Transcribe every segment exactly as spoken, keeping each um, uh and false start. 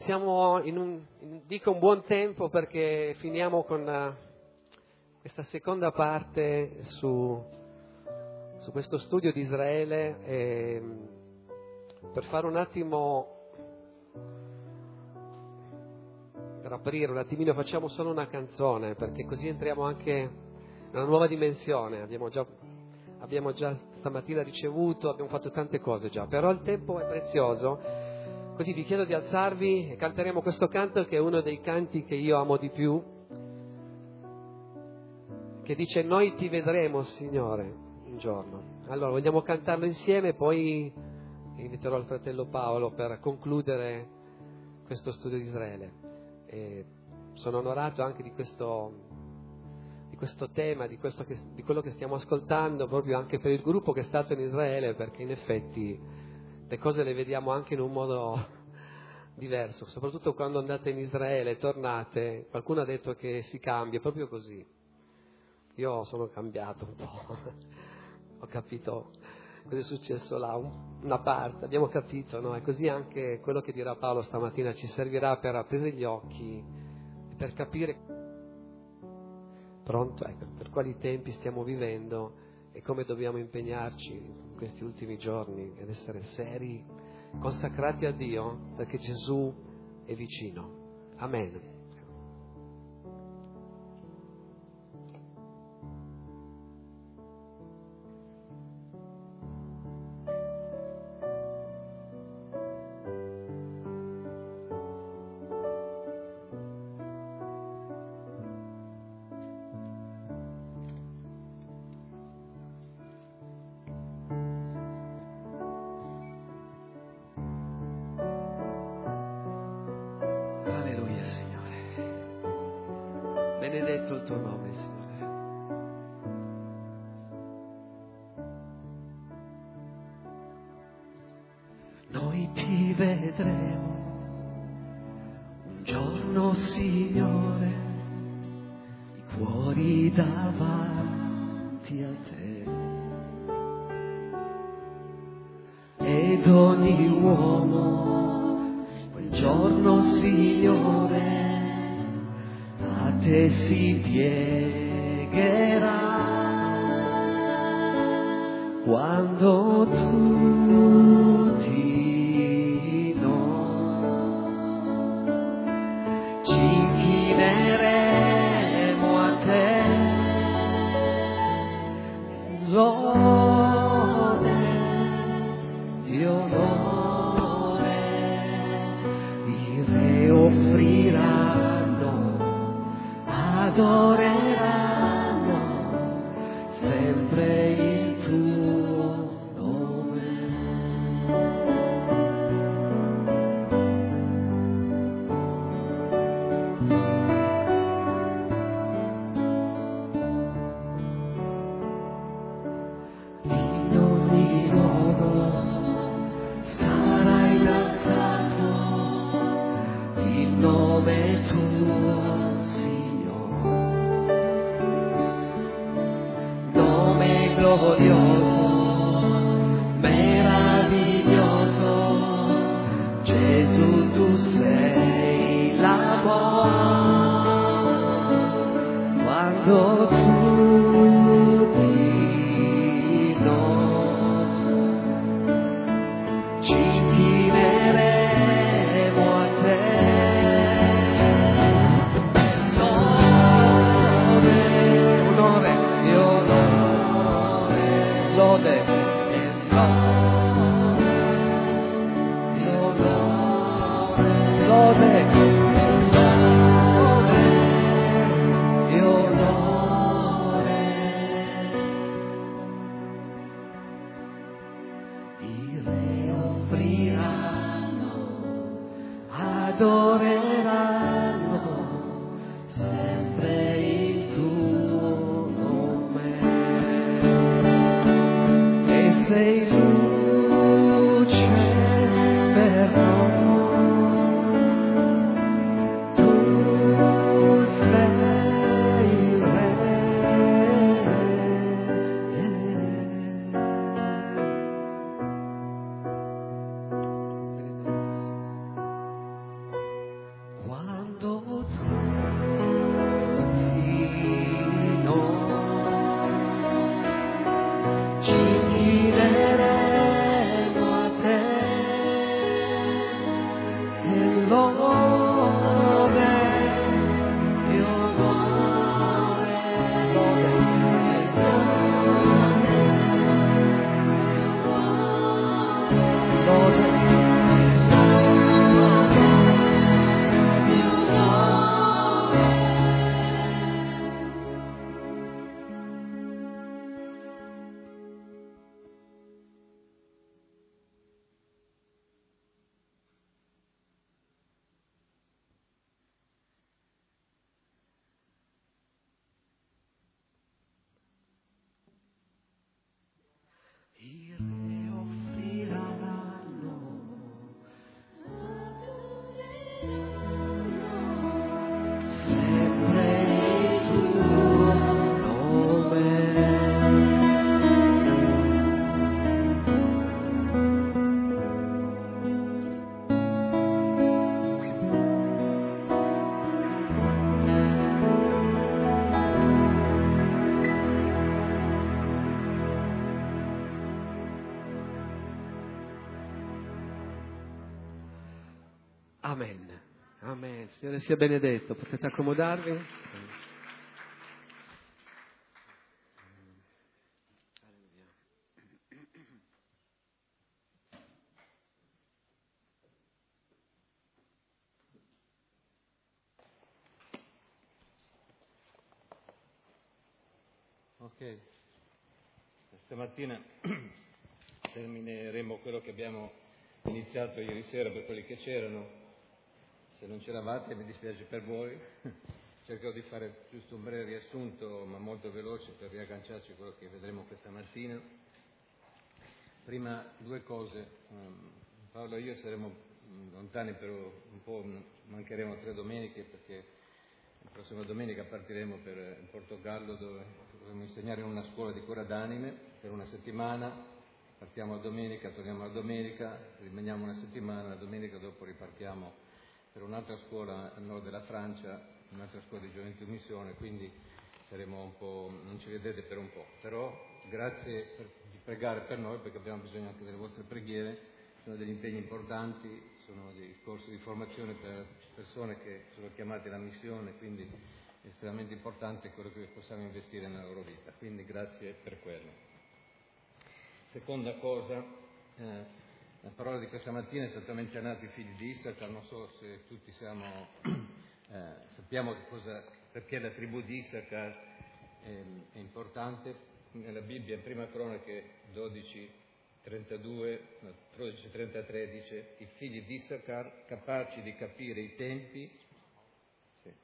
Siamo in un, in, dico un buon tempo perché finiamo con uh, questa seconda parte su, su questo studio di Israele e per fare un attimo, per aprire un attimino facciamo solo una canzone perché così entriamo anche in una nuova dimensione. Abbiamo già, abbiamo già stamattina ricevuto, abbiamo fatto tante cose già, però il tempo è prezioso. Così vi chiedo di alzarvi e canteremo questo canto che è uno dei canti che io amo di più, che dice: noi ti vedremo, Signore, un giorno. Allora vogliamo cantarlo insieme, poi inviterò il fratello Paolo per concludere questo studio di Israele. E sono onorato anche di questo, di questo tema, di, questo che, di quello che stiamo ascoltando, proprio anche per il gruppo che è stato in Israele, perché in effetti le cose le vediamo anche in un modo diverso, soprattutto quando andate in Israele, tornate, qualcuno ha detto che si cambia, è proprio così. Io sono cambiato un po', ho capito cosa è successo là, una parte, abbiamo capito, no? E così anche quello che dirà Paolo stamattina ci servirà per aprire gli occhi e per capire pronto, ecco, per quali tempi stiamo vivendo e come dobbiamo impegnarci in questi ultimi giorni ed essere seri, consacrati a Dio, perché Gesù è vicino. Amen. Benedetto il tuo nome, Signore. Noi ti vedremo un giorno, Signore, i cuori davanti a te. Ed ogni uomo quel giorno, Signore, a te si piegherà quando tutti noi ci inchineremo a te. Lode e onore i re offriranno, adoreranno sempre il tuo nome. In ogni luogo sarà innalzato il nome tuo, glorioso, meraviglioso, Gesù tu sei l'amore, quando tutti noi ci inchineremo a te. Onore, onore e onore, lode e lode, lode e onore. I re offriranno, adoreranno sempre il tuo nome. E sei luce per noi, tu sei il re. lode, il lode, lode, lode, il re offriranno, sempre il tuo nome. Amen. Amen. Signore sia benedetto. Potete accomodarvi? Ok, stamattina termineremo quello che abbiamo iniziato ieri sera per quelli che c'erano. Se non c'eravate mi dispiace per voi, cercherò di fare giusto un breve riassunto ma molto veloce per riagganciarci a quello che vedremo questa mattina. Prima due cose, um, Paolo e io saremo um, lontani per un po', mancheremo tre domeniche perché la prossima domenica partiremo per il Portogallo dove dovremo insegnare in una scuola di cura d'anime per una settimana, partiamo la domenica, torniamo la domenica, rimaniamo una settimana, la domenica dopo ripartiamo per un'altra scuola al nord della Francia, un'altra scuola di gioventù missione, quindi saremo un po', non ci vedrete per un po', però grazie per, di pregare per noi perché abbiamo bisogno anche delle vostre preghiere, sono degli impegni importanti, sono dei corsi di formazione per persone che sono chiamate alla missione, quindi è estremamente importante quello che possiamo investire nella loro vita, quindi grazie per quello. Seconda cosa, eh, la parola di questa mattina è stata menzionata i figli di Issacar, non so se tutti siamo, eh, sappiamo che cosa, perché la tribù di Issacar è, è importante. Nella Bibbia, in Prima Cronache dodici trentadue, no, dodici trentatré dice i figli di Issacar capaci di capire i tempi. Sì.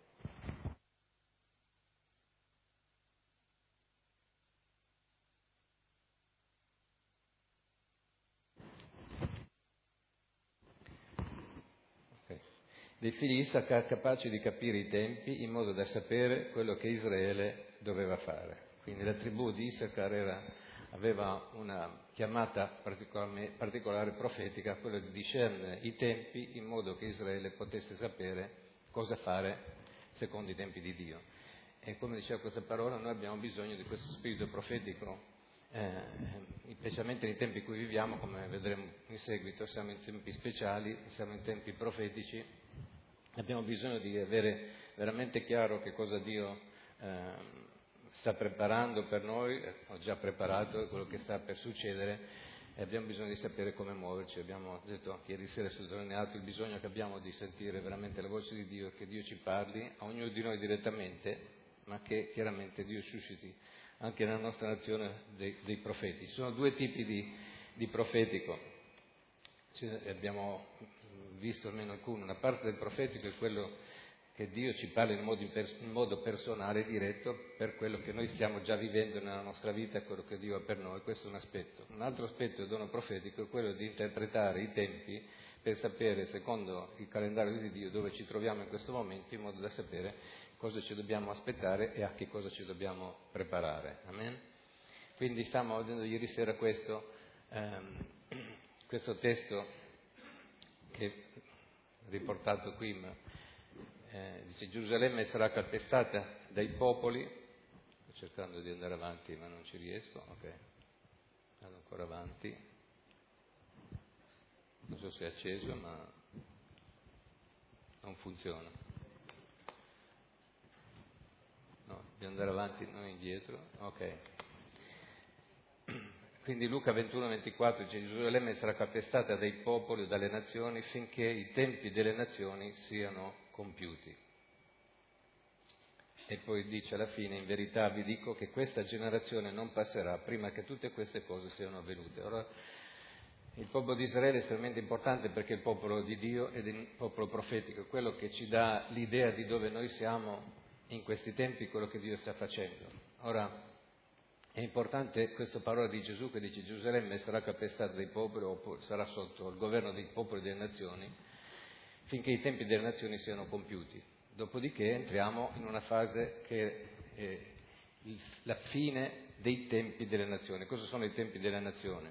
Dei figli di Issacar capaci di capire i tempi in modo da sapere quello che Israele doveva fare. Quindi la tribù di Issacar era, aveva una chiamata particolare profetica, quella di discernere i tempi in modo che Israele potesse sapere cosa fare secondo i tempi di Dio. E come diceva questa parola, noi abbiamo bisogno di questo spirito profetico, eh, specialmente nei tempi in cui viviamo, come vedremo in seguito, siamo in tempi speciali, siamo in tempi profetici. Abbiamo bisogno di avere veramente chiaro che cosa Dio eh, sta preparando per noi, ho già preparato quello che sta per succedere e abbiamo bisogno di sapere come muoverci. Abbiamo detto ieri sera, sottolineato il bisogno che abbiamo di sentire veramente la voce di Dio, che Dio ci parli a ognuno di noi direttamente, ma che chiaramente Dio susciti anche nella nostra nazione dei, dei profeti. Ci sono due tipi di, di profetico, cioè, abbiamo visto almeno alcune. Una parte del profetico è quello che Dio ci parla in modo, in modo personale, diretto, per quello che noi stiamo già vivendo nella nostra vita, quello che Dio ha per noi. Questo è un aspetto. Un altro aspetto del dono profetico è quello di interpretare i tempi per sapere, secondo il calendario di Dio, dove ci troviamo in questo momento, in modo da sapere cosa ci dobbiamo aspettare e a che cosa ci dobbiamo preparare. Amen? Quindi stiamo vedendo ieri sera questo, ehm, questo testo che è riportato qui, ma, eh, dice Gerusalemme sarà calpestata dai popoli, sto cercando di andare avanti ma non ci riesco, ok, vado ancora avanti, non so se è acceso ma non funziona. No, dobbiamo andare avanti, non indietro. Ok. Quindi Luca ventuno ventiquattro dice: Gerusalemme sarà calpestata dai popoli o dalle nazioni finché i tempi delle nazioni siano compiuti. E poi dice alla fine: in verità vi dico che questa generazione non passerà prima che tutte queste cose siano avvenute. Ora, il popolo di Israele è estremamente importante perché è il popolo di Dio ed è il popolo profetico, è quello che ci dà l'idea di dove noi siamo in questi tempi, quello che Dio sta facendo. Ora, è importante questa parola di Gesù che dice: Gerusalemme sarà calpestata dai popoli o sarà sotto il governo dei popoli e delle nazioni finché i tempi delle nazioni siano compiuti. Dopodiché entriamo in una fase che è la fine dei tempi delle nazioni. Cosa sono i tempi delle nazioni?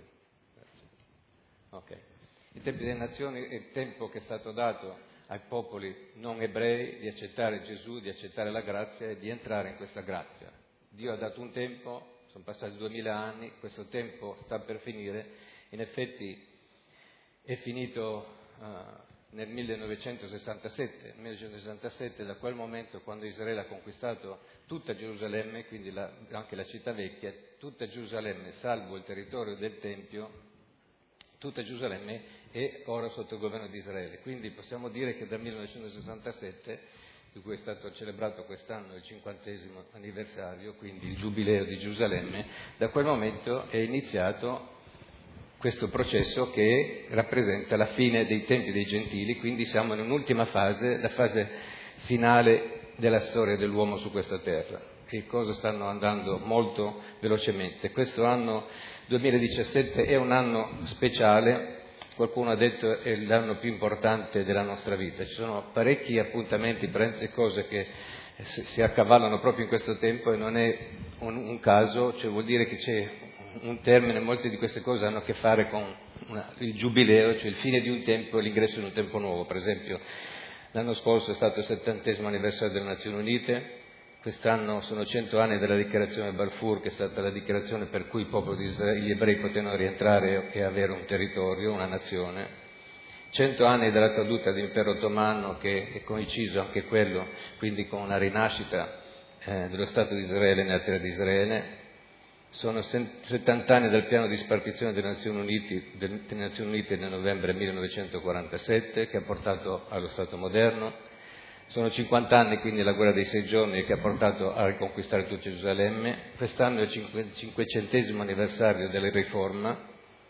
Okay. I tempi delle nazioni è il tempo che è stato dato ai popoli non ebrei di accettare Gesù, di accettare la grazia e di entrare in questa grazia. Dio ha dato un tempo. Sono passati duemila anni, questo tempo sta per finire, in effetti è finito uh, nel millenovecentosessantasette. Nel millenovecentosessantasette, da quel momento, quando Israele ha conquistato tutta Gerusalemme, quindi la, anche la città vecchia, tutta Gerusalemme, salvo il territorio del Tempio, tutta Gerusalemme è ora sotto il governo di Israele. Quindi possiamo dire che dal millenovecentosessantasette, di cui è stato celebrato quest'anno il cinquantesimo anniversario, quindi il Giubileo di Gerusalemme, da quel momento è iniziato questo processo che rappresenta la fine dei tempi dei gentili, quindi siamo in un'ultima fase, la fase finale della storia dell'uomo su questa terra. Le cose stanno andando molto velocemente. Questo anno duemiladiciassette è un anno speciale. Qualcuno ha detto è l'anno più importante della nostra vita. Ci sono parecchi appuntamenti, parecchie cose che si accavallano proprio in questo tempo e non è un, un caso, cioè vuol dire che c'è un termine, molte di queste cose hanno a che fare con una, il giubileo, cioè il fine di un tempo e l'ingresso in un tempo nuovo. Per esempio l'anno scorso è stato il settantesimo anniversario delle Nazioni Unite, quest'anno sono cento anni della dichiarazione Balfour, che è stata la dichiarazione per cui il popolo di Israele, gli ebrei potevano rientrare e avere un territorio, una nazione. Cento anni dalla caduta dell'impero ottomano, che è coinciso anche quello, quindi con la rinascita eh, dello Stato di Israele nella terra di Israele. Sono settanta anni dal piano di spartizione delle Nazioni Unite, delle Nazioni Unite nel novembre millenovecentoquarantasette, che ha portato allo Stato moderno. Sono cinquanta anni quindi la guerra dei sei giorni che ha portato a riconquistare tutta Gerusalemme. Quest'anno è il cinquecentesimo anniversario della riforma.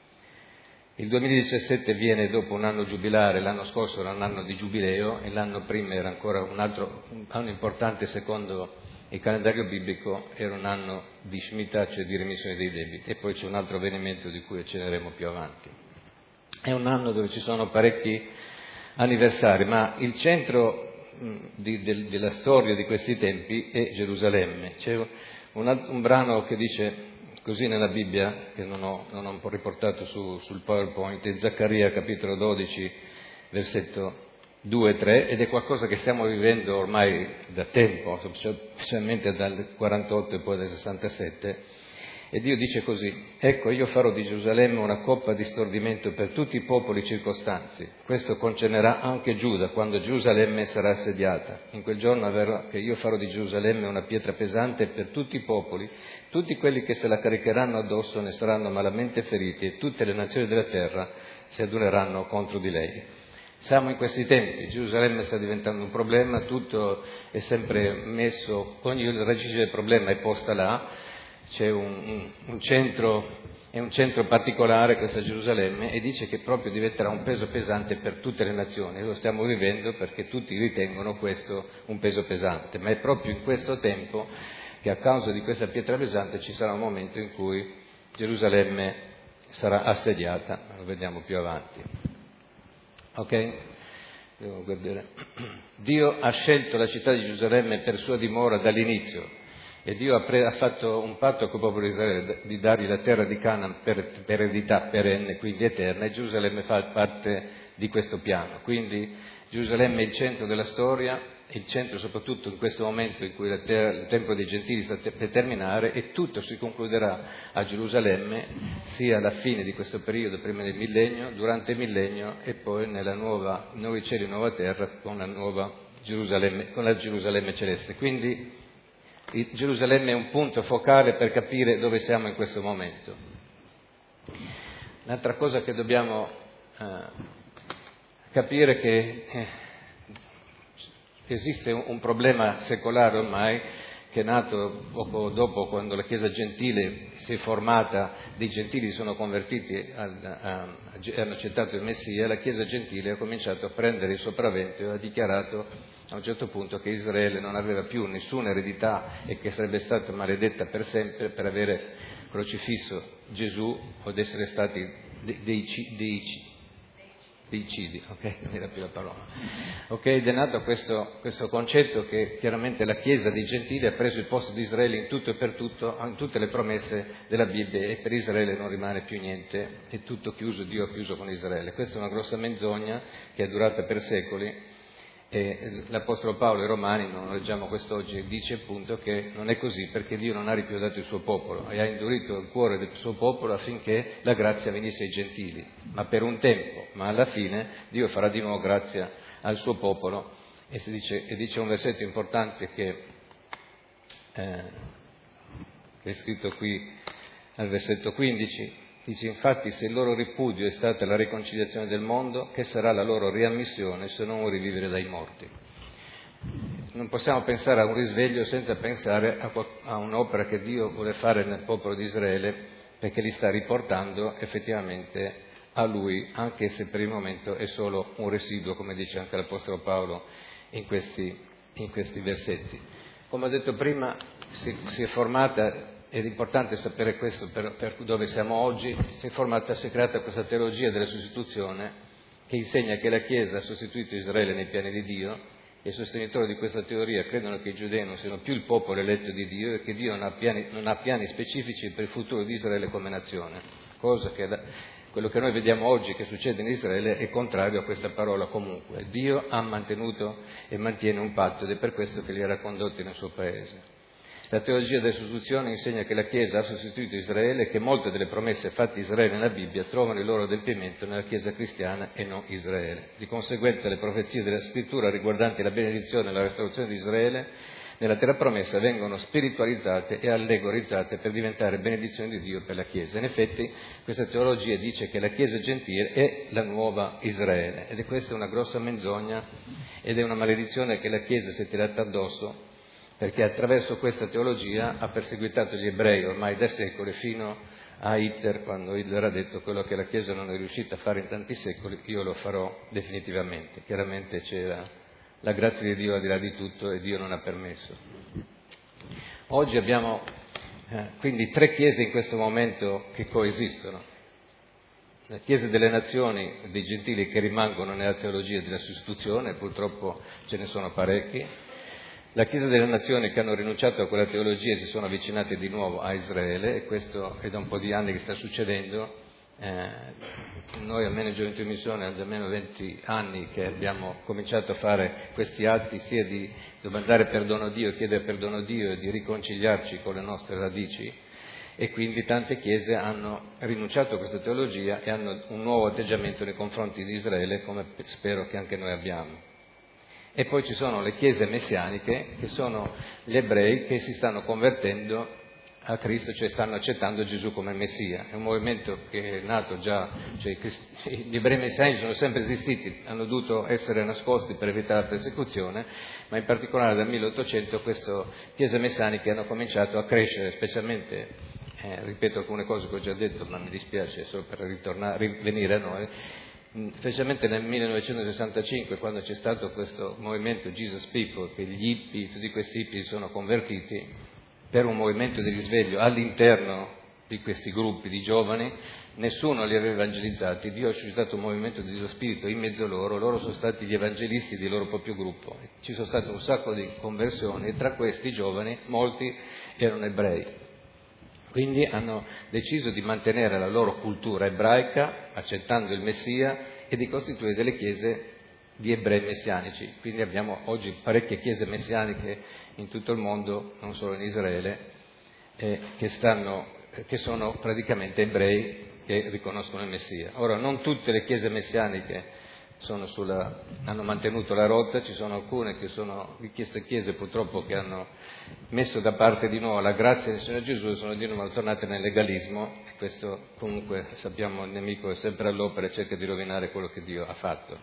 Il duemiladiciassette viene dopo un anno giubilare, l'anno scorso era un anno di giubileo e l'anno prima era ancora un altro un anno importante secondo il calendario biblico, era un anno di Shemitah, cioè di remissione dei debiti, e poi c'è un altro avvenimento di cui accenneremo più avanti. È un anno dove ci sono parecchi anniversari, ma il centro Di, de, della storia di questi tempi è Gerusalemme. C'è un, un brano che dice così nella Bibbia, che non ho, non ho riportato su, sul PowerPoint, è Zaccaria capitolo dodici, versetto due e tre, ed è qualcosa che stiamo vivendo ormai da tempo, specialmente dal quarantotto e poi dal sessantasette. E Dio dice così: ecco, io farò di Gerusalemme una coppa di stordimento per tutti i popoli circostanti. Questo concernerà anche Giuda, quando Gerusalemme sarà assediata. In quel giorno avverrà che io farò di Gerusalemme una pietra pesante per tutti i popoli. Tutti quelli che se la caricheranno addosso ne saranno malamente feriti e tutte le nazioni della terra si adoreranno contro di lei. Siamo in questi tempi, Gerusalemme sta diventando un problema, tutto è sempre messo, ogni radice del problema è posta là. C'è un, un, un centro, è un centro particolare questa Gerusalemme, e dice che proprio diventerà un peso pesante per tutte le nazioni. Lo stiamo vivendo perché tutti ritengono questo un peso pesante, ma è proprio in questo tempo che a causa di questa pietra pesante ci sarà un momento in cui Gerusalemme sarà assediata, lo vediamo più avanti. Ok? Devo guardare. Dio ha scelto la città di Gerusalemme per sua dimora dall'inizio. E Dio ha, pre- ha fatto un patto con il popolo di Israele di dargli la terra di Canaan per, per eredità perenne, quindi eterna, e Gerusalemme fa parte di questo piano. Quindi Gerusalemme è il centro della storia, il centro soprattutto in questo momento in cui il tempo dei gentili sta per terminare, e tutto si concluderà a Gerusalemme, sia alla fine di questo periodo, prima del millennio, durante il millennio e poi nella nuova, nuovi cieli e nuova terra con la nuova Gerusalemme, con la Gerusalemme celeste. Quindi Gerusalemme è un punto focale per capire dove siamo in questo momento. Un'altra cosa che dobbiamo eh, capire è che eh, esiste un, un problema secolare ormai, che è nato poco dopo, quando la Chiesa gentile si è formata, dei gentili sono convertiti, hanno accettato il Messia. La Chiesa gentile ha cominciato a prendere il sopravvento e ha dichiarato a un certo punto che Israele non aveva più nessuna eredità e che sarebbe stata maledetta per sempre per avere crocifisso Gesù o ad essere stati dei, dei, dei, dei cidi, ok? Non era più la parola. Ok, ed è nato questo, questo concetto che chiaramente la Chiesa dei gentili ha preso il posto di Israele in tutto e per tutto, in tutte le promesse della Bibbia, e per Israele non rimane più niente, è tutto chiuso, Dio ha chiuso con Israele. Questa è una grossa menzogna che è durata per secoli. E l'Apostolo Paolo ai Romani, non leggiamo quest'oggi, dice appunto che non è così, perché Dio non ha ripiudato il suo popolo e ha indurito il cuore del suo popolo affinché la grazia venisse ai gentili, ma per un tempo, ma alla fine Dio farà di nuovo grazia al suo popolo. E, si dice, e dice un versetto importante che, eh, che è scritto qui al versetto quindici. Dice: infatti, se il loro ripudio è stata la riconciliazione del mondo, che sarà la loro riammissione se non un rivivere dai morti? Non possiamo pensare a un risveglio senza pensare a, a un'opera che Dio vuole fare nel popolo di Israele, perché li sta riportando effettivamente a Lui, anche se per il momento è solo un residuo, come dice anche l'Apostolo Paolo in questi, in questi versetti. Come ho detto prima, si, si è formata, ed è importante sapere questo per, per dove siamo oggi, si è formata, si è creata questa teologia della sostituzione che insegna che la Chiesa ha sostituito Israele nei piani di Dio, e i sostenitori di questa teoria credono che i giudei non siano più il popolo eletto di Dio e che Dio non ha piani, non ha piani specifici per il futuro di Israele come nazione, cosa che da, quello che noi vediamo oggi che succede in Israele è contrario a questa parola comunque. Dio ha mantenuto e mantiene un patto, ed è per questo che li ha condotti nel suo paese. La teologia della sostituzione insegna che la Chiesa ha sostituito Israele e che molte delle promesse fatte a Israele nella Bibbia trovano il loro adempimento nella Chiesa cristiana e non Israele. Di conseguenza le profezie della Scrittura riguardanti la benedizione e la restaurazione di Israele nella terra promessa vengono spiritualizzate e allegorizzate per diventare benedizione di Dio per la Chiesa. In effetti questa teologia dice che la Chiesa gentile è la nuova Israele, ed è questa una grossa menzogna ed è una maledizione che la Chiesa si è tirata addosso, perché attraverso questa teologia ha perseguitato gli ebrei ormai da secoli, fino a Hitler, quando Hitler ha detto: quello che la Chiesa non è riuscita a fare in tanti secoli, io lo farò definitivamente. Chiaramente c'era la grazia di Dio al di là di tutto e Dio non ha permesso. Oggi abbiamo eh, quindi tre chiese in questo momento che coesistono. La Chiesa delle nazioni, dei gentili che rimangono nella teologia della sostituzione, purtroppo ce ne sono parecchi. La Chiesa delle nazioni che hanno rinunciato a quella teologia e si sono avvicinate di nuovo a Israele, e questo è da un po' di anni che sta succedendo. Eh, noi almeno in Gioventù in Missione è da almeno venti anni che abbiamo cominciato a fare questi atti, sia di domandare perdono a Dio, chiedere perdono a Dio e di riconciliarci con le nostre radici, e quindi tante chiese hanno rinunciato a questa teologia e hanno un nuovo atteggiamento nei confronti di Israele, come spero che anche noi abbiamo. E poi ci sono le chiese messianiche, che sono gli ebrei che si stanno convertendo a Cristo, cioè stanno accettando Gesù come Messia. È un movimento che è nato già, cioè gli ebrei messianici sono sempre esistiti, hanno dovuto essere nascosti per evitare la persecuzione, ma in particolare dal milleottocento queste chiese messianiche hanno cominciato a crescere, specialmente, eh, ripeto alcune cose che ho già detto, ma mi dispiace solo per ritornare, rivenire a noi, specialmente nel millenovecentosessantacinque, quando c'è stato questo movimento Jesus People, che gli hippie, tutti questi hippie si sono convertiti per un movimento di risveglio all'interno di questi gruppi di giovani. Nessuno li aveva evangelizzati, Dio ha suscitato un movimento di Dio Spirito in mezzo a loro, loro sono stati gli evangelisti del loro proprio gruppo. Ci sono state un sacco di conversioni e tra questi giovani molti erano ebrei. Quindi hanno deciso di mantenere la loro cultura ebraica, accettando il Messia, e di costituire delle chiese di ebrei messianici. Quindi abbiamo oggi parecchie chiese messianiche in tutto il mondo, non solo in Israele, eh, che, stanno, che sono praticamente ebrei che riconoscono il Messia. Ora, non tutte le chiese messianiche sono sulla, hanno mantenuto la rotta, ci sono alcune che sono di queste chiese purtroppo che hanno messo da parte di nuovo la grazia del Signore Gesù e sono di nuovo tornate nel legalismo, e questo comunque sappiamo il nemico è sempre all'opera e cerca di rovinare quello che Dio ha fatto.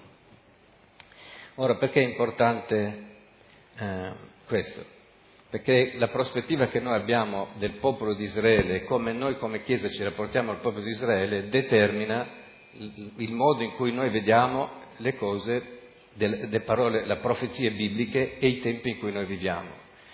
Ora, perché è importante eh, questo? Perché la prospettiva che noi abbiamo del popolo di Israele, come noi come Chiesa ci rapportiamo al popolo di Israele, determina il modo in cui noi vediamo le cose, le parole, le profezie bibliche e i tempi in cui noi viviamo.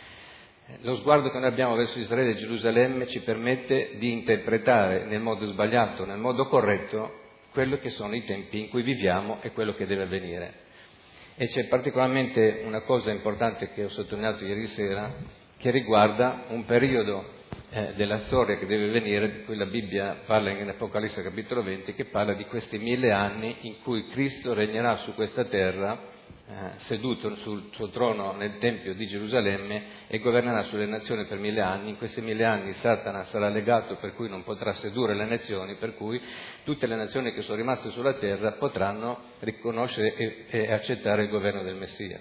Lo sguardo che noi abbiamo verso Israele e Gerusalemme ci permette di interpretare nel modo sbagliato, nel modo corretto, quello che sono i tempi in cui viviamo e quello che deve avvenire. E c'è particolarmente una cosa importante che ho sottolineato ieri sera, che riguarda un periodo eh, della storia che deve venire, di cui la Bibbia parla in Apocalisse capitolo venti, che parla di questi mille anni in cui Cristo regnerà su questa terra, eh, seduto sul suo trono nel Tempio di Gerusalemme, e governerà sulle nazioni per mille anni. In questi mille anni Satana sarà legato, per cui non potrà sedurre le nazioni, per cui tutte le nazioni che sono rimaste sulla terra potranno riconoscere e, e accettare il governo del Messia.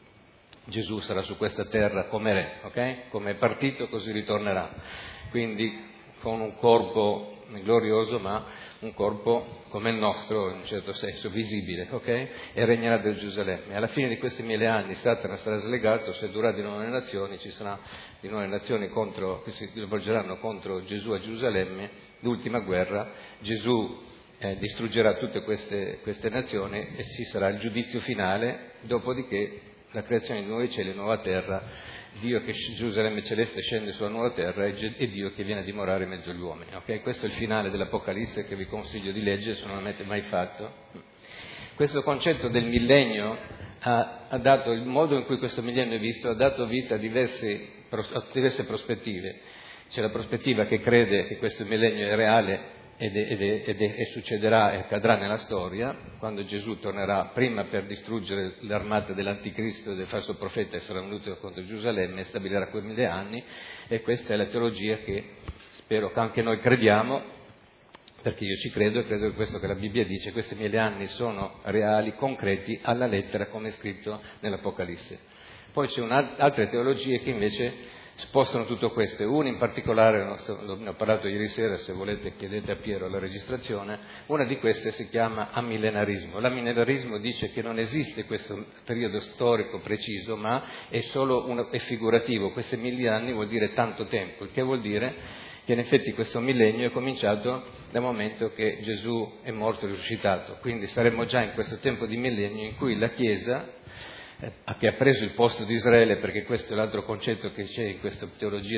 Gesù sarà su questa terra come re, ok? Come è partito così ritornerà, quindi con un corpo glorioso, ma un corpo come il nostro, in un certo senso, visibile, ok? E regnerà da Gerusalemme. Alla fine di questi mille anni Satana sarà slegato, sedurà di nuovo le nazioni, ci saranno di nuovo le nazioni contro, che si rivolgeranno contro Gesù a Gerusalemme, l'ultima guerra. Gesù eh, distruggerà tutte queste, queste nazioni e ci sarà il giudizio finale, dopodiché la creazione di nuovi cieli e nuova terra, Dio che Gerusalemme celeste scende sulla nuova terra e Dio che viene a dimorare in mezzo agli uomini. Okay? Questo è il finale dell'Apocalisse che vi consiglio di leggere se non l'avete mai fatto. Questo concetto del millennio ha, ha dato, il modo in cui questo millennio è visto, ha dato vita a diverse, a diverse prospettive. C'è la prospettiva che crede che questo millennio è reale ed, è, ed, è, ed è, e succederà e accadrà nella storia, quando Gesù tornerà prima per distruggere l'armata dell'anticristo e del falso profeta che sarà venuto contro Gerusalemme e stabilirà quei mille anni, e questa è la teologia che spero che anche noi crediamo, perché io ci credo e credo che questo che la Bibbia dice, questi mille anni sono reali, concreti, alla lettera come è scritto nell'Apocalisse. Poi c'è altre teologie che invece spostano tutto questo, una in particolare, ne ho parlato ieri sera, se volete chiedete a Piero la registrazione, una di queste si chiama amillenarismo. L'amillenarismo dice che non esiste questo periodo storico preciso, ma è solo uno, è figurativo, questi mille anni vuol dire tanto tempo, il che vuol dire che in effetti questo millennio è cominciato dal momento che Gesù è morto e risuscitato, quindi saremmo già in questo tempo di millennio in cui la Chiesa, che ha preso il posto di Israele, perché questo è l'altro concetto che c'è in questa teologia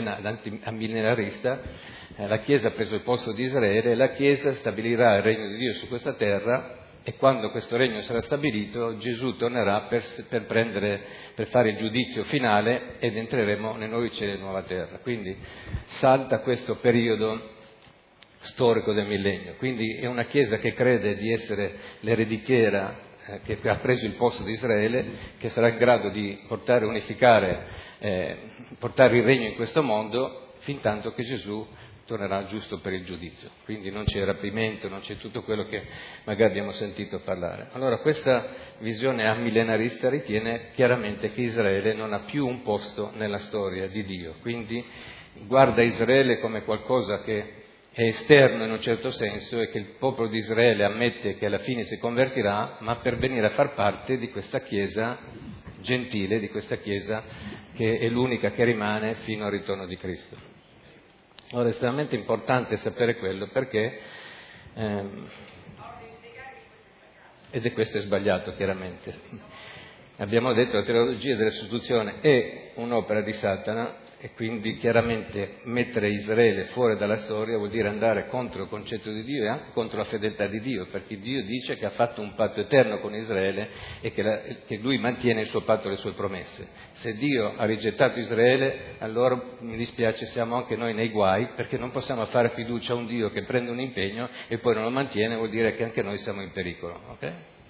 millenarista, la Chiesa ha preso il posto di Israele e la Chiesa stabilirà il regno di Dio su questa terra, e quando questo regno sarà stabilito Gesù tornerà per, per, prendere, per fare il giudizio finale ed entreremo nei nuovi cieli e nuova terra. Quindi salta questo periodo storico del millennio. Quindi è una Chiesa che crede di essere l'ereditiera, che ha preso il posto di Israele, che sarà in grado di portare, unificare, eh, portare il regno in questo mondo, fin tanto che Gesù tornerà giusto per il giudizio. Quindi non c'è rapimento, non c'è tutto quello che magari abbiamo sentito parlare. Allora questa visione amillenarista ritiene chiaramente che Israele non ha più un posto nella storia di Dio, quindi guarda Israele come qualcosa che è esterno in un certo senso e che il popolo di Israele ammette che alla fine si convertirà, ma per venire a far parte di questa Chiesa gentile, di questa Chiesa che è l'unica che rimane fino al ritorno di Cristo. Ora è estremamente importante sapere quello perché, ehm, ed è questo è sbagliato chiaramente. Abbiamo detto che la teologia della sostituzione è un'opera di Satana, e quindi chiaramente mettere Israele fuori dalla storia vuol dire andare contro il concetto di Dio e anche contro la fedeltà di Dio, perché Dio dice che ha fatto un patto eterno con Israele e che, la, che Lui mantiene il suo patto e le sue promesse. Se Dio ha rigettato Israele, allora mi dispiace, siamo anche noi nei guai, perché non possiamo fare fiducia a un Dio che prende un impegno e poi non lo mantiene, vuol dire che anche noi siamo in pericolo. Okay?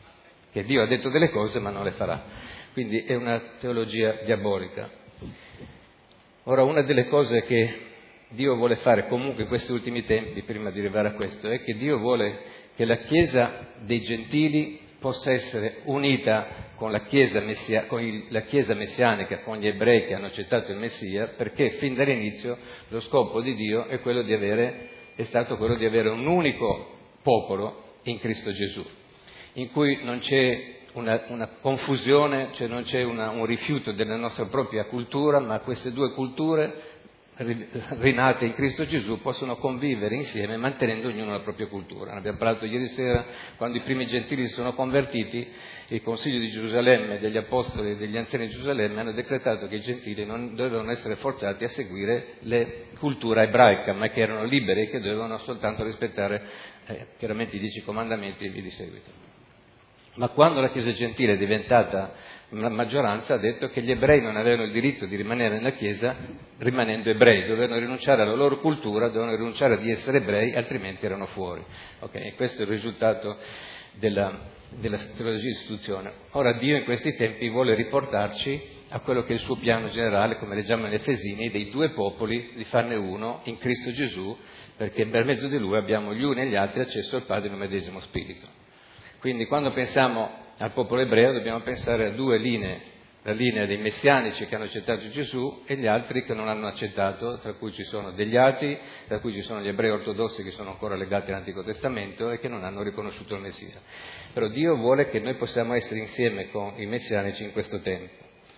che Dio ha detto delle cose ma non le farà. Quindi è una teologia diabolica. Ora, una delle cose che Dio vuole fare comunque in questi ultimi tempi, prima di arrivare a questo, è che Dio vuole che la Chiesa dei Gentili possa essere unita con la Chiesa, messia, con il, la Chiesa messianica, con gli ebrei che hanno accettato il Messia, perché fin dall'inizio lo scopo di Dio è, quello di avere, è stato quello di avere un unico popolo in Cristo Gesù, in cui non c'è una, una confusione, cioè non c'è una, un rifiuto della nostra propria cultura, ma queste due culture rinate in Cristo Gesù possono convivere insieme mantenendo ognuno la propria cultura. Ne abbiamo parlato ieri sera, quando i primi gentili si sono convertiti, il Consiglio di Gerusalemme, degli Apostoli e degli anziani di Gerusalemme hanno decretato che i gentili non dovevano essere forzati a seguire la cultura ebraica, ma che erano liberi e che dovevano soltanto rispettare eh, chiaramente i dieci comandamenti e via di seguito. Ma quando la Chiesa gentile è diventata la maggioranza, ha detto che gli ebrei non avevano il diritto di rimanere nella Chiesa rimanendo ebrei, dovevano rinunciare alla loro cultura, dovevano rinunciare di essere ebrei, altrimenti erano fuori. Okay? Questo è il risultato della, della teologia di istituzione. Ora Dio in questi tempi vuole riportarci a quello che è il suo piano generale, come leggiamo in Efesini, dei due popoli, di farne uno in Cristo Gesù, perché per mezzo di Lui abbiamo gli uni e gli altri accesso al Padre nel medesimo Spirito. Quindi quando pensiamo al popolo ebreo dobbiamo pensare a due linee, la linea dei messianici che hanno accettato Gesù e gli altri che non hanno accettato, tra cui ci sono degli atei, tra cui ci sono gli ebrei ortodossi che sono ancora legati all'Antico Testamento e che non hanno riconosciuto il Messia. Però Dio vuole che noi possiamo essere insieme con i messianici in questo tempo.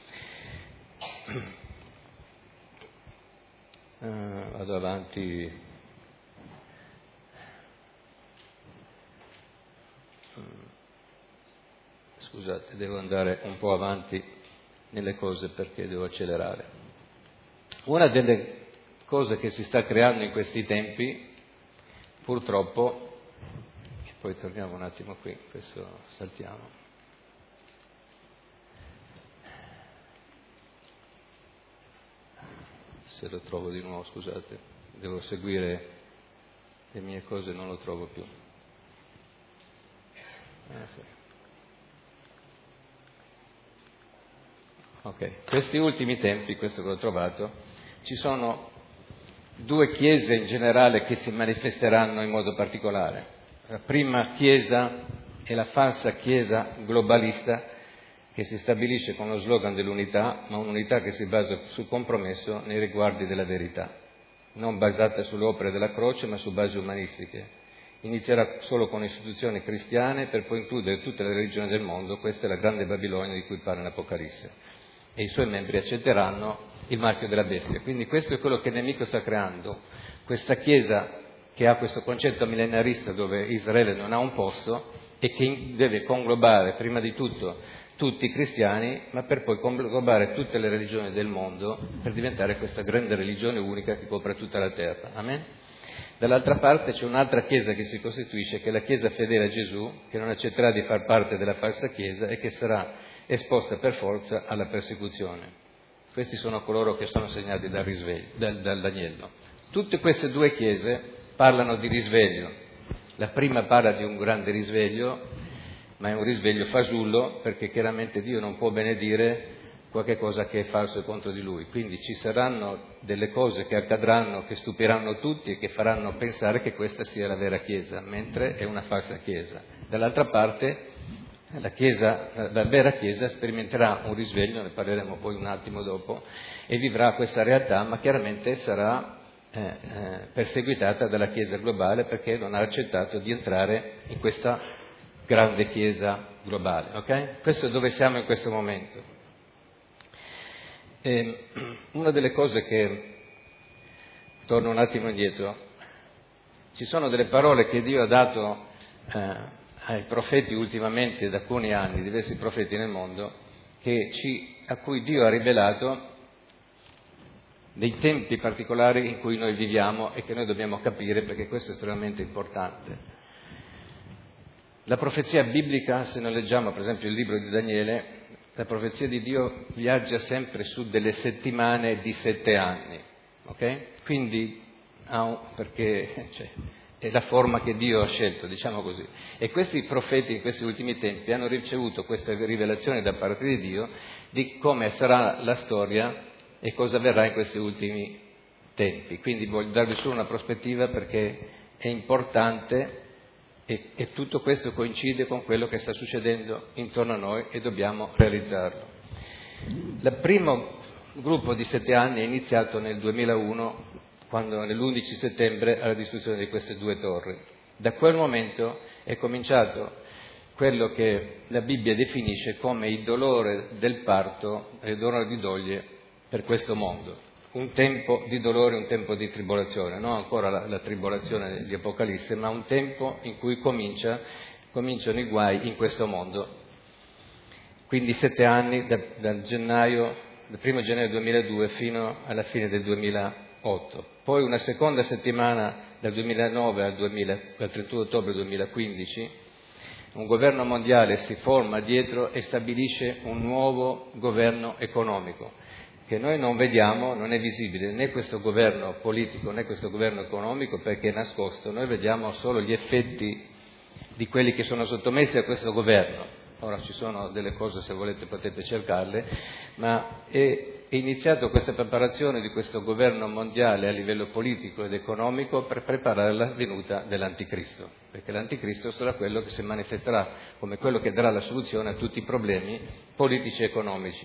Uh, vado avanti. Scusate, devo andare un po' avanti nelle cose perché devo accelerare. Una delle cose che si sta creando in questi tempi, purtroppo, e poi torniamo un attimo qui, questo saltiamo. Se lo trovo di nuovo, scusate, devo seguire le mie cose, non lo trovo più. Ah, sì. Ok, questi ultimi tempi, questo che ho trovato, ci sono due chiese in generale che si manifesteranno in modo particolare. La prima chiesa è la falsa chiesa globalista che si stabilisce con lo slogan dell'unità, ma un'unità che si basa sul compromesso nei riguardi della verità, non basata sulle opere della croce ma su basi umanistiche. Inizierà solo con istituzioni cristiane per poi includere tutte le religioni del mondo. Questa è la grande Babilonia di cui parla in Apocalisse. E i suoi membri accetteranno il marchio della bestia. Quindi questo è quello che il nemico sta creando. Questa Chiesa che ha questo concetto millenarista dove Israele non ha un posto e che deve conglobare prima di tutto tutti i cristiani, ma per poi conglobare tutte le religioni del mondo per diventare questa grande religione unica che copre tutta la terra. Amen? Dall'altra parte c'è un'altra Chiesa che si costituisce, che è la Chiesa fedele a Gesù, che non accetterà di far parte della falsa Chiesa e che sarà esposta per forza alla persecuzione. Questi sono coloro che sono segnati dal risveglio, dal, dall'agnello. Tutte queste due chiese parlano di risveglio. La prima parla di un grande risveglio, ma è un risveglio fasullo, perché chiaramente Dio non può benedire qualche cosa che è falso e contro di Lui. Quindi ci saranno delle cose che accadranno, che stupiranno tutti e che faranno pensare che questa sia la vera Chiesa, mentre è una falsa Chiesa. Dall'altra parte La, chiesa, la vera Chiesa sperimenterà un risveglio, ne parleremo poi un attimo dopo, e vivrà questa realtà, ma chiaramente sarà eh, eh, perseguitata dalla Chiesa globale perché non ha accettato di entrare in questa grande Chiesa globale. Okay? Questo è dove siamo in questo momento. E una delle cose che, torno un attimo indietro, ci sono delle parole che Dio ha dato eh, ai profeti ultimamente, da alcuni anni, diversi profeti nel mondo, che ci, a cui Dio ha rivelato dei tempi particolari in cui noi viviamo e che noi dobbiamo capire perché questo è estremamente importante. La profezia biblica, se noi leggiamo per esempio il libro di Daniele, la profezia di Dio viaggia sempre su delle settimane di sette anni, ok? Quindi, perché cioè, è la forma che Dio ha scelto, diciamo così. E questi profeti in questi ultimi tempi hanno ricevuto questa rivelazione da parte di Dio di come sarà la storia e cosa avverrà in questi ultimi tempi. Quindi voglio darvi solo una prospettiva perché è importante e, e tutto questo coincide con quello che sta succedendo intorno a noi e dobbiamo realizzarlo. Il primo gruppo di sette anni è iniziato nel duemilauno, quando nell'undici settembre alla distruzione di queste due torri. Da quel momento è cominciato quello che la Bibbia definisce come il dolore del parto e il dolore di doglie per questo mondo. Un tempo di dolore, un tempo di tribolazione, non ancora la, la tribolazione di Apocalisse, ma un tempo in cui comincia, cominciano i guai in questo mondo. Quindi sette anni da, dal gennaio, dal primo gennaio duemiladue fino alla fine del duemilaotto. Poi una seconda settimana dal duemilanove al, duemila, al trentuno ottobre duemilaquindici, un governo mondiale si forma dietro e stabilisce un nuovo governo economico, che noi non vediamo, non è visibile né questo governo politico né questo governo economico perché è nascosto, noi vediamo solo gli effetti di quelli che sono sottomessi a questo governo. Ora ci sono delle cose, se volete potete cercarle, ma è è iniziato questa preparazione di questo governo mondiale a livello politico ed economico per preparare la venuta dell'Anticristo, perché l'Anticristo sarà quello che si manifesterà come quello che darà la soluzione a tutti i problemi politici e economici.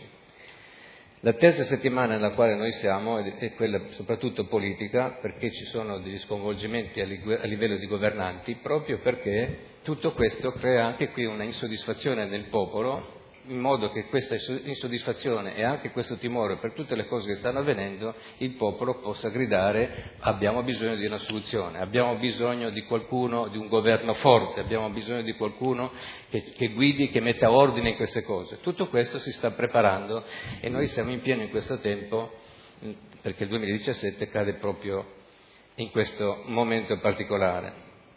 La terza settimana nella quale noi siamo è quella soprattutto politica, perché ci sono degli sconvolgimenti a livello di governanti, proprio perché tutto questo crea anche qui una insoddisfazione nel popolo, in modo che questa insoddisfazione e anche questo timore per tutte le cose che stanno avvenendo, il popolo possa gridare: abbiamo bisogno di una soluzione, abbiamo bisogno di qualcuno, di un governo forte, abbiamo bisogno di qualcuno che, che guidi, che metta ordine in queste cose. Tutto questo si sta preparando e noi siamo in pieno in questo tempo, perché il duemiladiciassette cade proprio in questo momento particolare.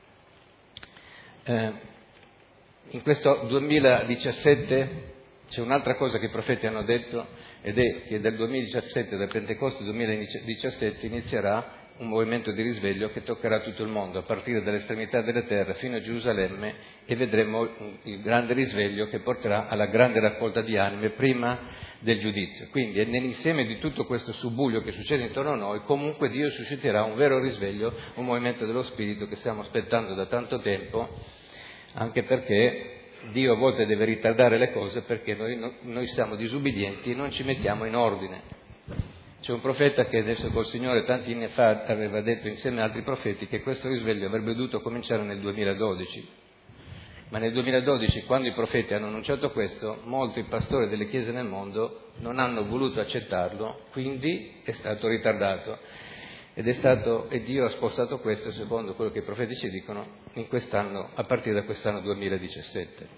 Eh, in questo duemiladiciassette c'è un'altra cosa che i profeti hanno detto, ed è che dal duemiladiciassette, dal Pentecoste duemiladiciassette, inizierà un movimento di risveglio che toccherà tutto il mondo, a partire dall'estremità della terra fino a Gerusalemme, e vedremo il grande risveglio che porterà alla grande raccolta di anime prima del giudizio. Quindi nell'insieme di tutto questo subbuglio che succede intorno a noi, comunque Dio susciterà un vero risveglio, un movimento dello Spirito che stiamo aspettando da tanto tempo, anche perché Dio a volte deve ritardare le cose perché noi, noi siamo disubbidienti e non ci mettiamo in ordine. C'è un profeta che adesso col Signore tanti anni fa aveva detto insieme ad altri profeti che questo risveglio avrebbe dovuto cominciare nel duemiladodici, ma nel duemiladodici, quando i profeti hanno annunciato questo, molti pastori delle chiese nel mondo non hanno voluto accettarlo, quindi è stato ritardato. Ed è stato, e Dio ha spostato questo, secondo quello che i profeti ci dicono, in quest'anno, a partire da quest'anno duemiladiciassette.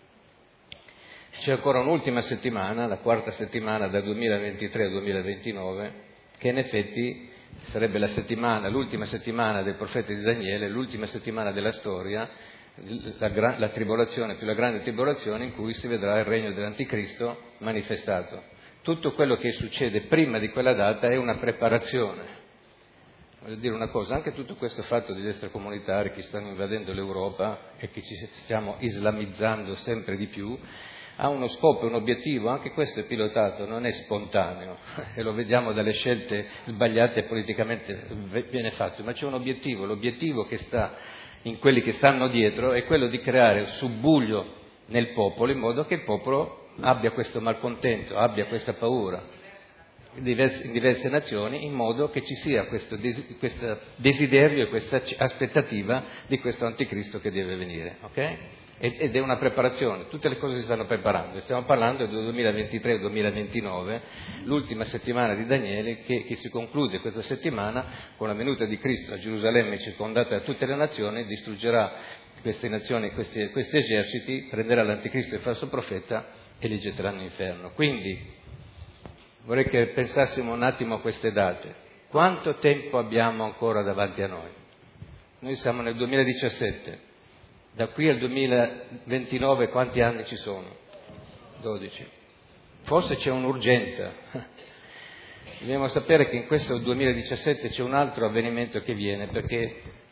C'è ancora un'ultima settimana, la quarta settimana dal duemilaventitré al duemilaventinove, che in effetti sarebbe la settimana, l'ultima settimana del profeta di Daniele, l'ultima settimana della storia, la, la tribolazione più la grande tribolazione, in cui si vedrà il regno dell'Anticristo manifestato. Tutto quello che succede prima di quella data è una preparazione. Voglio dire una cosa, anche tutto questo fatto degli extracomunitari che stanno invadendo l'Europa e che ci stiamo islamizzando sempre di più, ha uno scopo, un obiettivo, anche questo è pilotato, non è spontaneo, e lo vediamo dalle scelte sbagliate e politicamente viene fatto, ma c'è un obiettivo, l'obiettivo che sta in quelli che stanno dietro è quello di creare subbuglio nel popolo, in modo che il popolo abbia questo malcontento, abbia questa paura. In diverse, in diverse nazioni, in modo che ci sia questo, des, questo desiderio e questa aspettativa di questo anticristo che deve venire, ok? Ed è una preparazione, tutte le cose si stanno preparando. Stiamo parlando del duemilaventitré duemilaventinove, l'ultima settimana di Daniele, che, che si conclude questa settimana con la venuta di Cristo a Gerusalemme, circondata da tutte le nazioni, distruggerà queste nazioni, questi, questi eserciti, prenderà l'anticristo e il falso profeta e li getterà all'inferno. Quindi vorrei che pensassimo un attimo a queste date. Quanto tempo abbiamo ancora davanti a noi? Noi siamo nel duemiladiciassette, da qui al duemilaventinove quanti anni ci sono? dodici. Forse c'è un'urgenza. Dobbiamo sapere che in questo duemiladiciassette c'è un altro avvenimento che viene, perché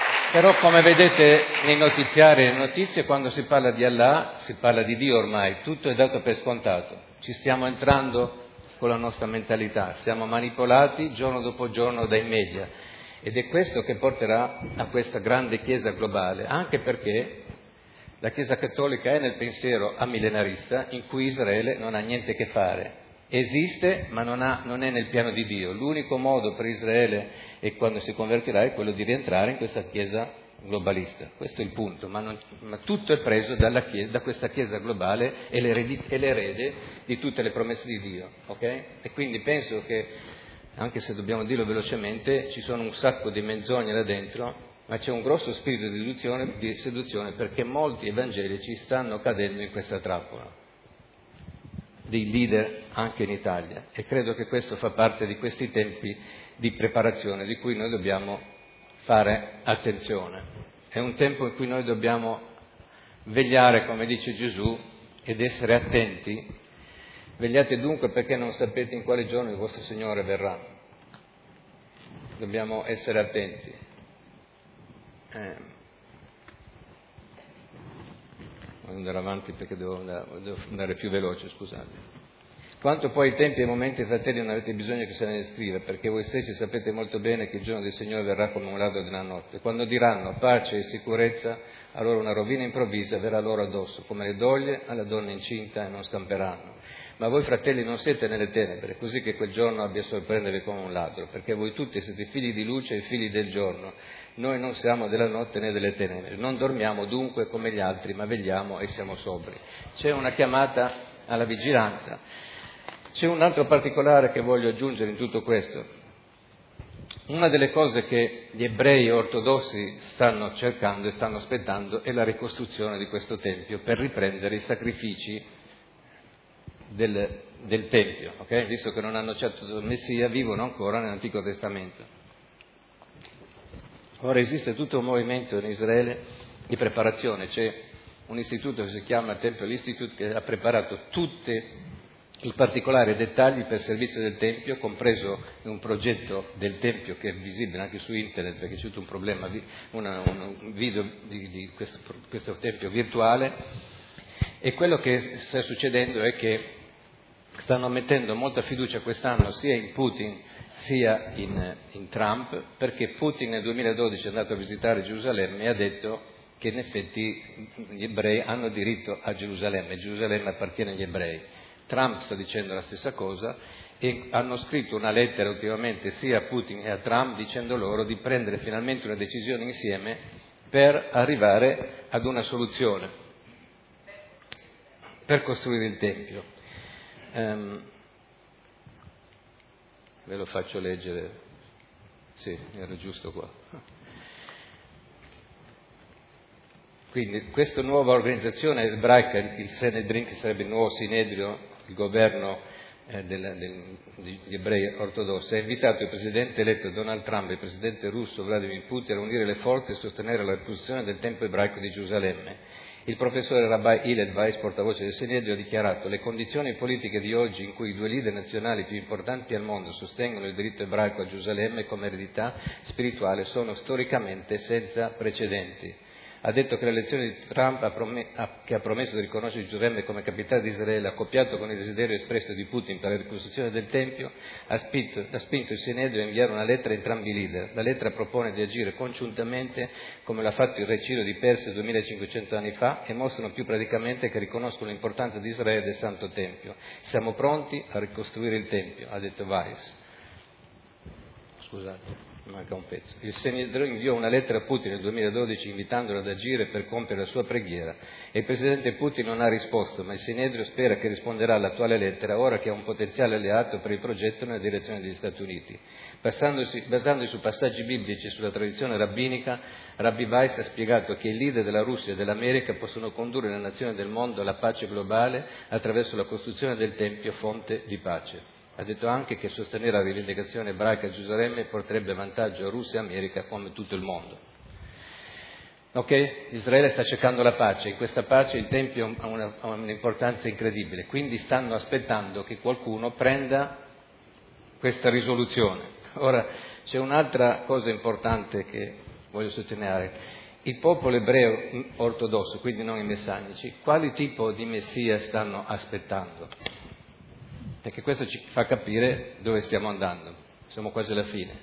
Grazie. Però come vedete nei notiziari e nelle notizie, quando si parla di Allah, si parla di Dio ormai, tutto è dato per scontato. Ci stiamo entrando con la nostra mentalità, siamo manipolati giorno dopo giorno dai media ed è questo che porterà a questa grande Chiesa globale, anche perché la Chiesa cattolica è nel pensiero amillenarista in cui Israele non ha niente a che fare. Esiste, ma non, ha, non è nel piano di Dio. L'unico modo per Israele, e quando si convertirà, è quello di rientrare in questa Chiesa globalista. Questo è il punto, ma, non, ma tutto è preso dalla chiesa, da questa Chiesa globale e l'erede di tutte le promesse di Dio. Okay? E quindi penso che, anche se dobbiamo dirlo velocemente, ci sono un sacco di menzogne là dentro, ma c'è un grosso spirito di seduzione, di seduzione perché molti evangelici stanno cadendo in questa trappola dei leader anche in Italia, e credo che questo fa parte di questi tempi di preparazione di cui noi dobbiamo fare attenzione. È un tempo in cui noi dobbiamo vegliare, come dice Gesù, ed essere attenti. Vegliate dunque perché non sapete in quale giorno il vostro Signore verrà. Dobbiamo essere attenti. Eh. Devo andare avanti perché devo andare, devo andare più veloce, scusate. Quanto poi ai tempi e ai momenti, fratelli, non avete bisogno che se ne scriva, perché voi stessi sapete molto bene che il giorno del Signore verrà come un ladro della notte. Quando diranno pace e sicurezza, allora una rovina improvvisa verrà loro addosso, come le doglie alla donna incinta, e non scamperanno. Ma voi, fratelli, non siete nelle tenebre, così che quel giorno abbia a sorprendervi come un ladro, perché voi tutti siete figli di luce e figli del giorno. Noi non siamo della notte né delle tenebre. Non dormiamo dunque come gli altri, ma vegliamo e siamo sobri. C'è una chiamata alla vigilanza. C'è un altro particolare che voglio aggiungere in tutto questo. Una delle cose che gli ebrei ortodossi stanno cercando e stanno aspettando è la ricostruzione di questo Tempio per riprendere i sacrifici del, del Tempio, okay? Visto che non hanno certo il Messia, vivono ancora nell'Antico Testamento. Ora esiste tutto un movimento in Israele di preparazione, c'è un istituto che si chiama Temple Institute che ha preparato tutti i particolari dettagli per il servizio del Tempio, compreso un progetto del Tempio che è visibile anche su internet perché c'è tutto un problema, una, un video di, di questo, questo Tempio virtuale, e quello che sta succedendo è che stanno mettendo molta fiducia quest'anno sia in Putin sia in, in Trump, perché Putin nel duemiladodici è andato a visitare Gerusalemme e ha detto che in effetti gli ebrei hanno diritto a Gerusalemme, Gerusalemme appartiene agli ebrei. Trump sta dicendo la stessa cosa e hanno scritto una lettera ultimamente sia a Putin che a Trump dicendo loro di prendere finalmente una decisione insieme per arrivare ad una soluzione, per costruire il Tempio. Um, ve lo faccio leggere, sì, era giusto qua. Quindi questa nuova organizzazione ebraica, il Sanedrin, che sarebbe il nuovo Sinedrio, il governo eh, del, del, degli ebrei ortodossi, ha invitato il presidente eletto Donald Trump e il presidente russo Vladimir Putin a unire le forze e sostenere la ricostruzione del Tempio ebraico di Gerusalemme. Il professore Rabbi Hillel Weiss, portavoce del Sinedrio, ha dichiarato: le condizioni politiche di oggi in cui i due leader nazionali più importanti al mondo sostengono il diritto ebraico a Gerusalemme come eredità spirituale sono storicamente senza precedenti. Ha detto che l'elezione di Trump, ha promesso, che ha promesso di riconoscere Gerusalemme come capitale di Israele, accoppiato con il desiderio espresso di Putin per la ricostruzione del Tempio, ha spinto, ha spinto il Sinedrio a inviare una lettera a entrambi i leader. La lettera propone di agire congiuntamente, come l'ha fatto il re Ciro di Persia duemilacinquecento anni fa, e mostrano più praticamente che riconoscono l'importanza di Israele e del Santo Tempio. Siamo pronti a ricostruire il Tempio, ha detto Weiss. Scusate. Manca un pezzo. Il Sinedrio inviò una lettera a Putin nel duemiladodici invitandolo ad agire per compiere la sua preghiera e il presidente Putin non ha risposto, ma il Sinedrio spera che risponderà all'attuale lettera ora che ha un potenziale alleato per il progetto nella direzione degli Stati Uniti. Basandosi, basandosi su passaggi biblici e sulla tradizione rabbinica, Rabbi Weiss ha spiegato che i leader della Russia e dell'America possono condurre le nazioni del mondo alla pace globale attraverso la costruzione del Tempio, fonte di pace. Ha detto anche che sostenere la rivendicazione ebraica a Gerusalemme porterebbe vantaggio a Russia e America come tutto il mondo. Ok? Israele sta cercando la pace, in questa pace il Tempio ha, una, ha un'importanza incredibile, quindi stanno aspettando che qualcuno prenda questa risoluzione. Ora, c'è un'altra cosa importante che voglio sottolineare, il popolo ebreo ortodosso, quindi non i messianici, quale tipo di Messia stanno aspettando? Perché questo ci fa capire dove stiamo andando, siamo quasi alla fine.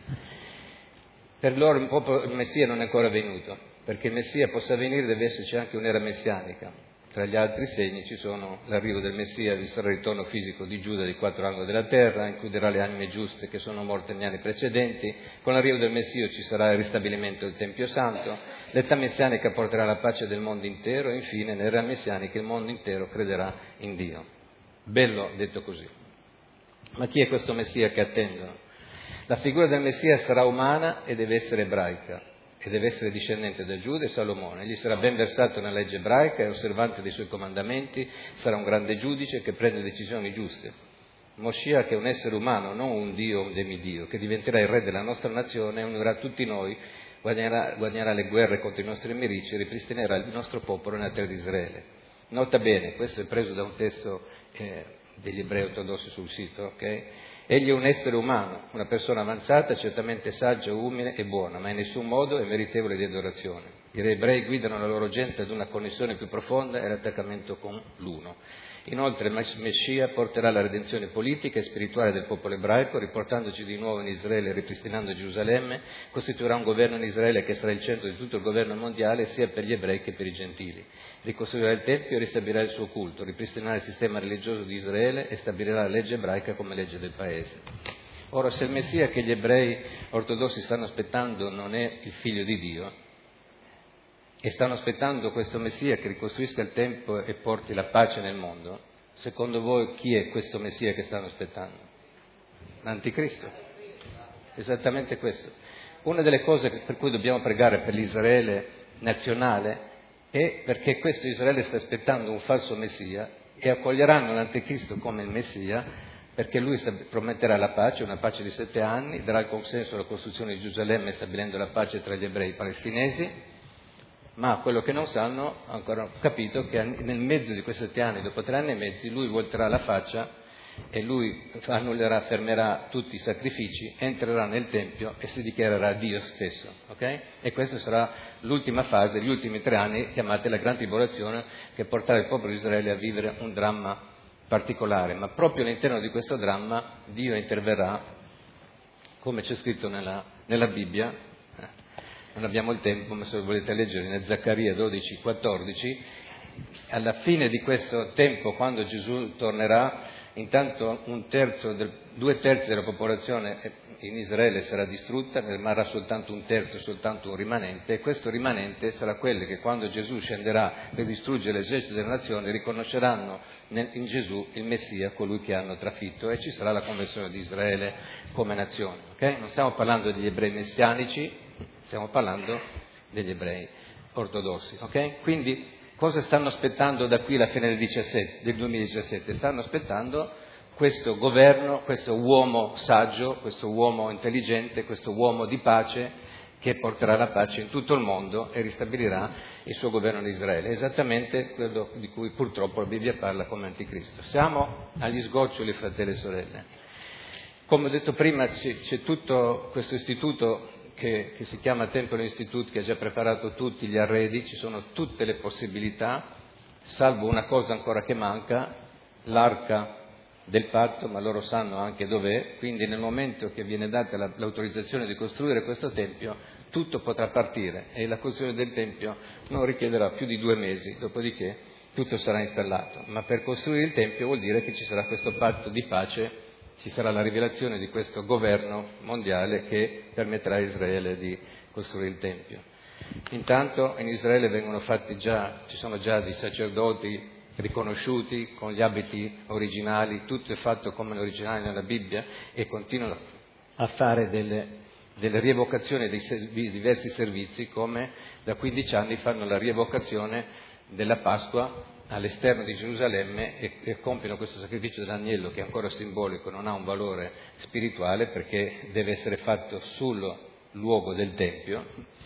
Per loro il, popolo, il Messia non è ancora venuto, perché il Messia possa venire deve esserci anche un'era messianica. Tra gli altri segni ci sono l'arrivo del Messia, vi sarà il ritorno fisico di Giuda di quattro angoli della terra, includerà le anime giuste che sono morte negli anni precedenti, con l'arrivo del Messia ci sarà il ristabilimento del Tempio Santo, l'età messianica porterà la pace del mondo intero e infine nell'era messianica il mondo intero crederà in Dio. Bello detto così. Ma chi è questo Messia che attendono? La figura del Messia sarà umana e deve essere ebraica. E deve essere discendente da Giuda e Salomone. Egli sarà ben versato nella legge ebraica e osservante dei suoi comandamenti, sarà un grande giudice che prende decisioni giuste. Moscia, che è un essere umano, non un dio o un demidio, che diventerà il re della nostra nazione e unirà tutti noi, guadagnerà, guadagnerà le guerre contro i nostri nemici e ripristinerà il nostro popolo nella terra di Israele. Nota bene, questo è preso da un testo eh, degli ebrei ortodossi sul sito, ok? Egli è un essere umano, una persona avanzata, certamente saggia, umile e buona, ma in nessun modo è meritevole di adorazione. I re ebrei guidano la loro gente ad una connessione più profonda e l'attaccamento con l'uno. Inoltre il Messia porterà la redenzione politica e spirituale del popolo ebraico, riportandoci di nuovo in Israele e ripristinando Gerusalemme, costituirà un governo in Israele che sarà il centro di tutto il governo mondiale sia per gli ebrei che per i gentili. Ricostruirà il Tempio e ristabilirà il suo culto, ripristinerà il sistema religioso di Israele e stabilirà la legge ebraica come legge del paese. Ora, se il Messia che gli ebrei ortodossi stanno aspettando non è il Figlio di Dio, e stanno aspettando questo Messia che ricostruisca il Tempio e porti la pace nel mondo, secondo voi chi è questo Messia che stanno aspettando? L'Anticristo. Esattamente questo. Una delle cose per cui dobbiamo pregare per l'Israele nazionale è perché questo Israele sta aspettando un falso Messia e accoglieranno l'Anticristo come il Messia perché lui prometterà la pace, una pace di sette anni, darà il consenso alla costruzione di Gerusalemme stabilendo la pace tra gli ebrei e i palestinesi. Ma quello che non sanno, ancora ho capito, che nel mezzo di questi sette anni, dopo tre anni e mezzi, lui volterà la faccia e lui annullerà, fermerà tutti i sacrifici, entrerà nel Tempio e si dichiarerà Dio stesso. Okay? E questa sarà l'ultima fase, gli ultimi tre anni, chiamate la Gran Tribolazione, che porterà il popolo di Israele a vivere un dramma particolare. Ma proprio all'interno di questo dramma Dio interverrà, come c'è scritto nella, nella Bibbia. Non abbiamo il tempo, ma se lo volete leggere in Zaccaria dodici quattordici, alla fine di questo tempo, quando Gesù tornerà, intanto un terzo del, due terzi della popolazione in Israele sarà distrutta, ne rimarrà soltanto un terzo, soltanto un rimanente, e questo rimanente sarà quello che quando Gesù scenderà per distruggere l'esercito delle nazioni riconosceranno in Gesù il Messia, colui che hanno trafitto, e ci sarà la conversione di Israele come nazione. Okay? Non stiamo parlando degli ebrei messianici, stiamo parlando degli ebrei ortodossi, ok? Quindi cosa stanno aspettando da qui alla fine del, diciassette, del duemiladiciassette? Stanno aspettando questo governo, questo uomo saggio, questo uomo intelligente, questo uomo di pace che porterà la pace in tutto il mondo e ristabilirà il suo governo in Israele. Esattamente quello di cui purtroppo la Bibbia parla come Anticristo. Siamo agli sgoccioli, fratelli e sorelle. Come ho detto prima, c'è, c'è tutto questo istituto Che, che si chiama Temple Institute, che ha già preparato tutti gli arredi, ci sono tutte le possibilità, salvo una cosa ancora che manca, l'arca del patto, ma loro sanno anche dov'è, quindi nel momento che viene data la, l'autorizzazione di costruire questo tempio, tutto potrà partire e la costruzione del tempio non richiederà più di due mesi, dopodiché tutto sarà installato. Ma per costruire il tempio vuol dire che ci sarà questo patto di pace, ci sarà la rivelazione di questo governo mondiale che permetterà a Israele di costruire il Tempio. Intanto in Israele vengono fatti già, ci sono già dei sacerdoti riconosciuti con gli abiti originali, tutto è fatto come l'originale nella Bibbia e continuano a fare delle, delle rievocazioni dei servi, diversi servizi, come da quindici anni fanno la rievocazione della Pasqua all'esterno di Gerusalemme e, e compiono questo sacrificio dell'agnello che è ancora simbolico, non ha un valore spirituale perché deve essere fatto sul luogo del Tempio,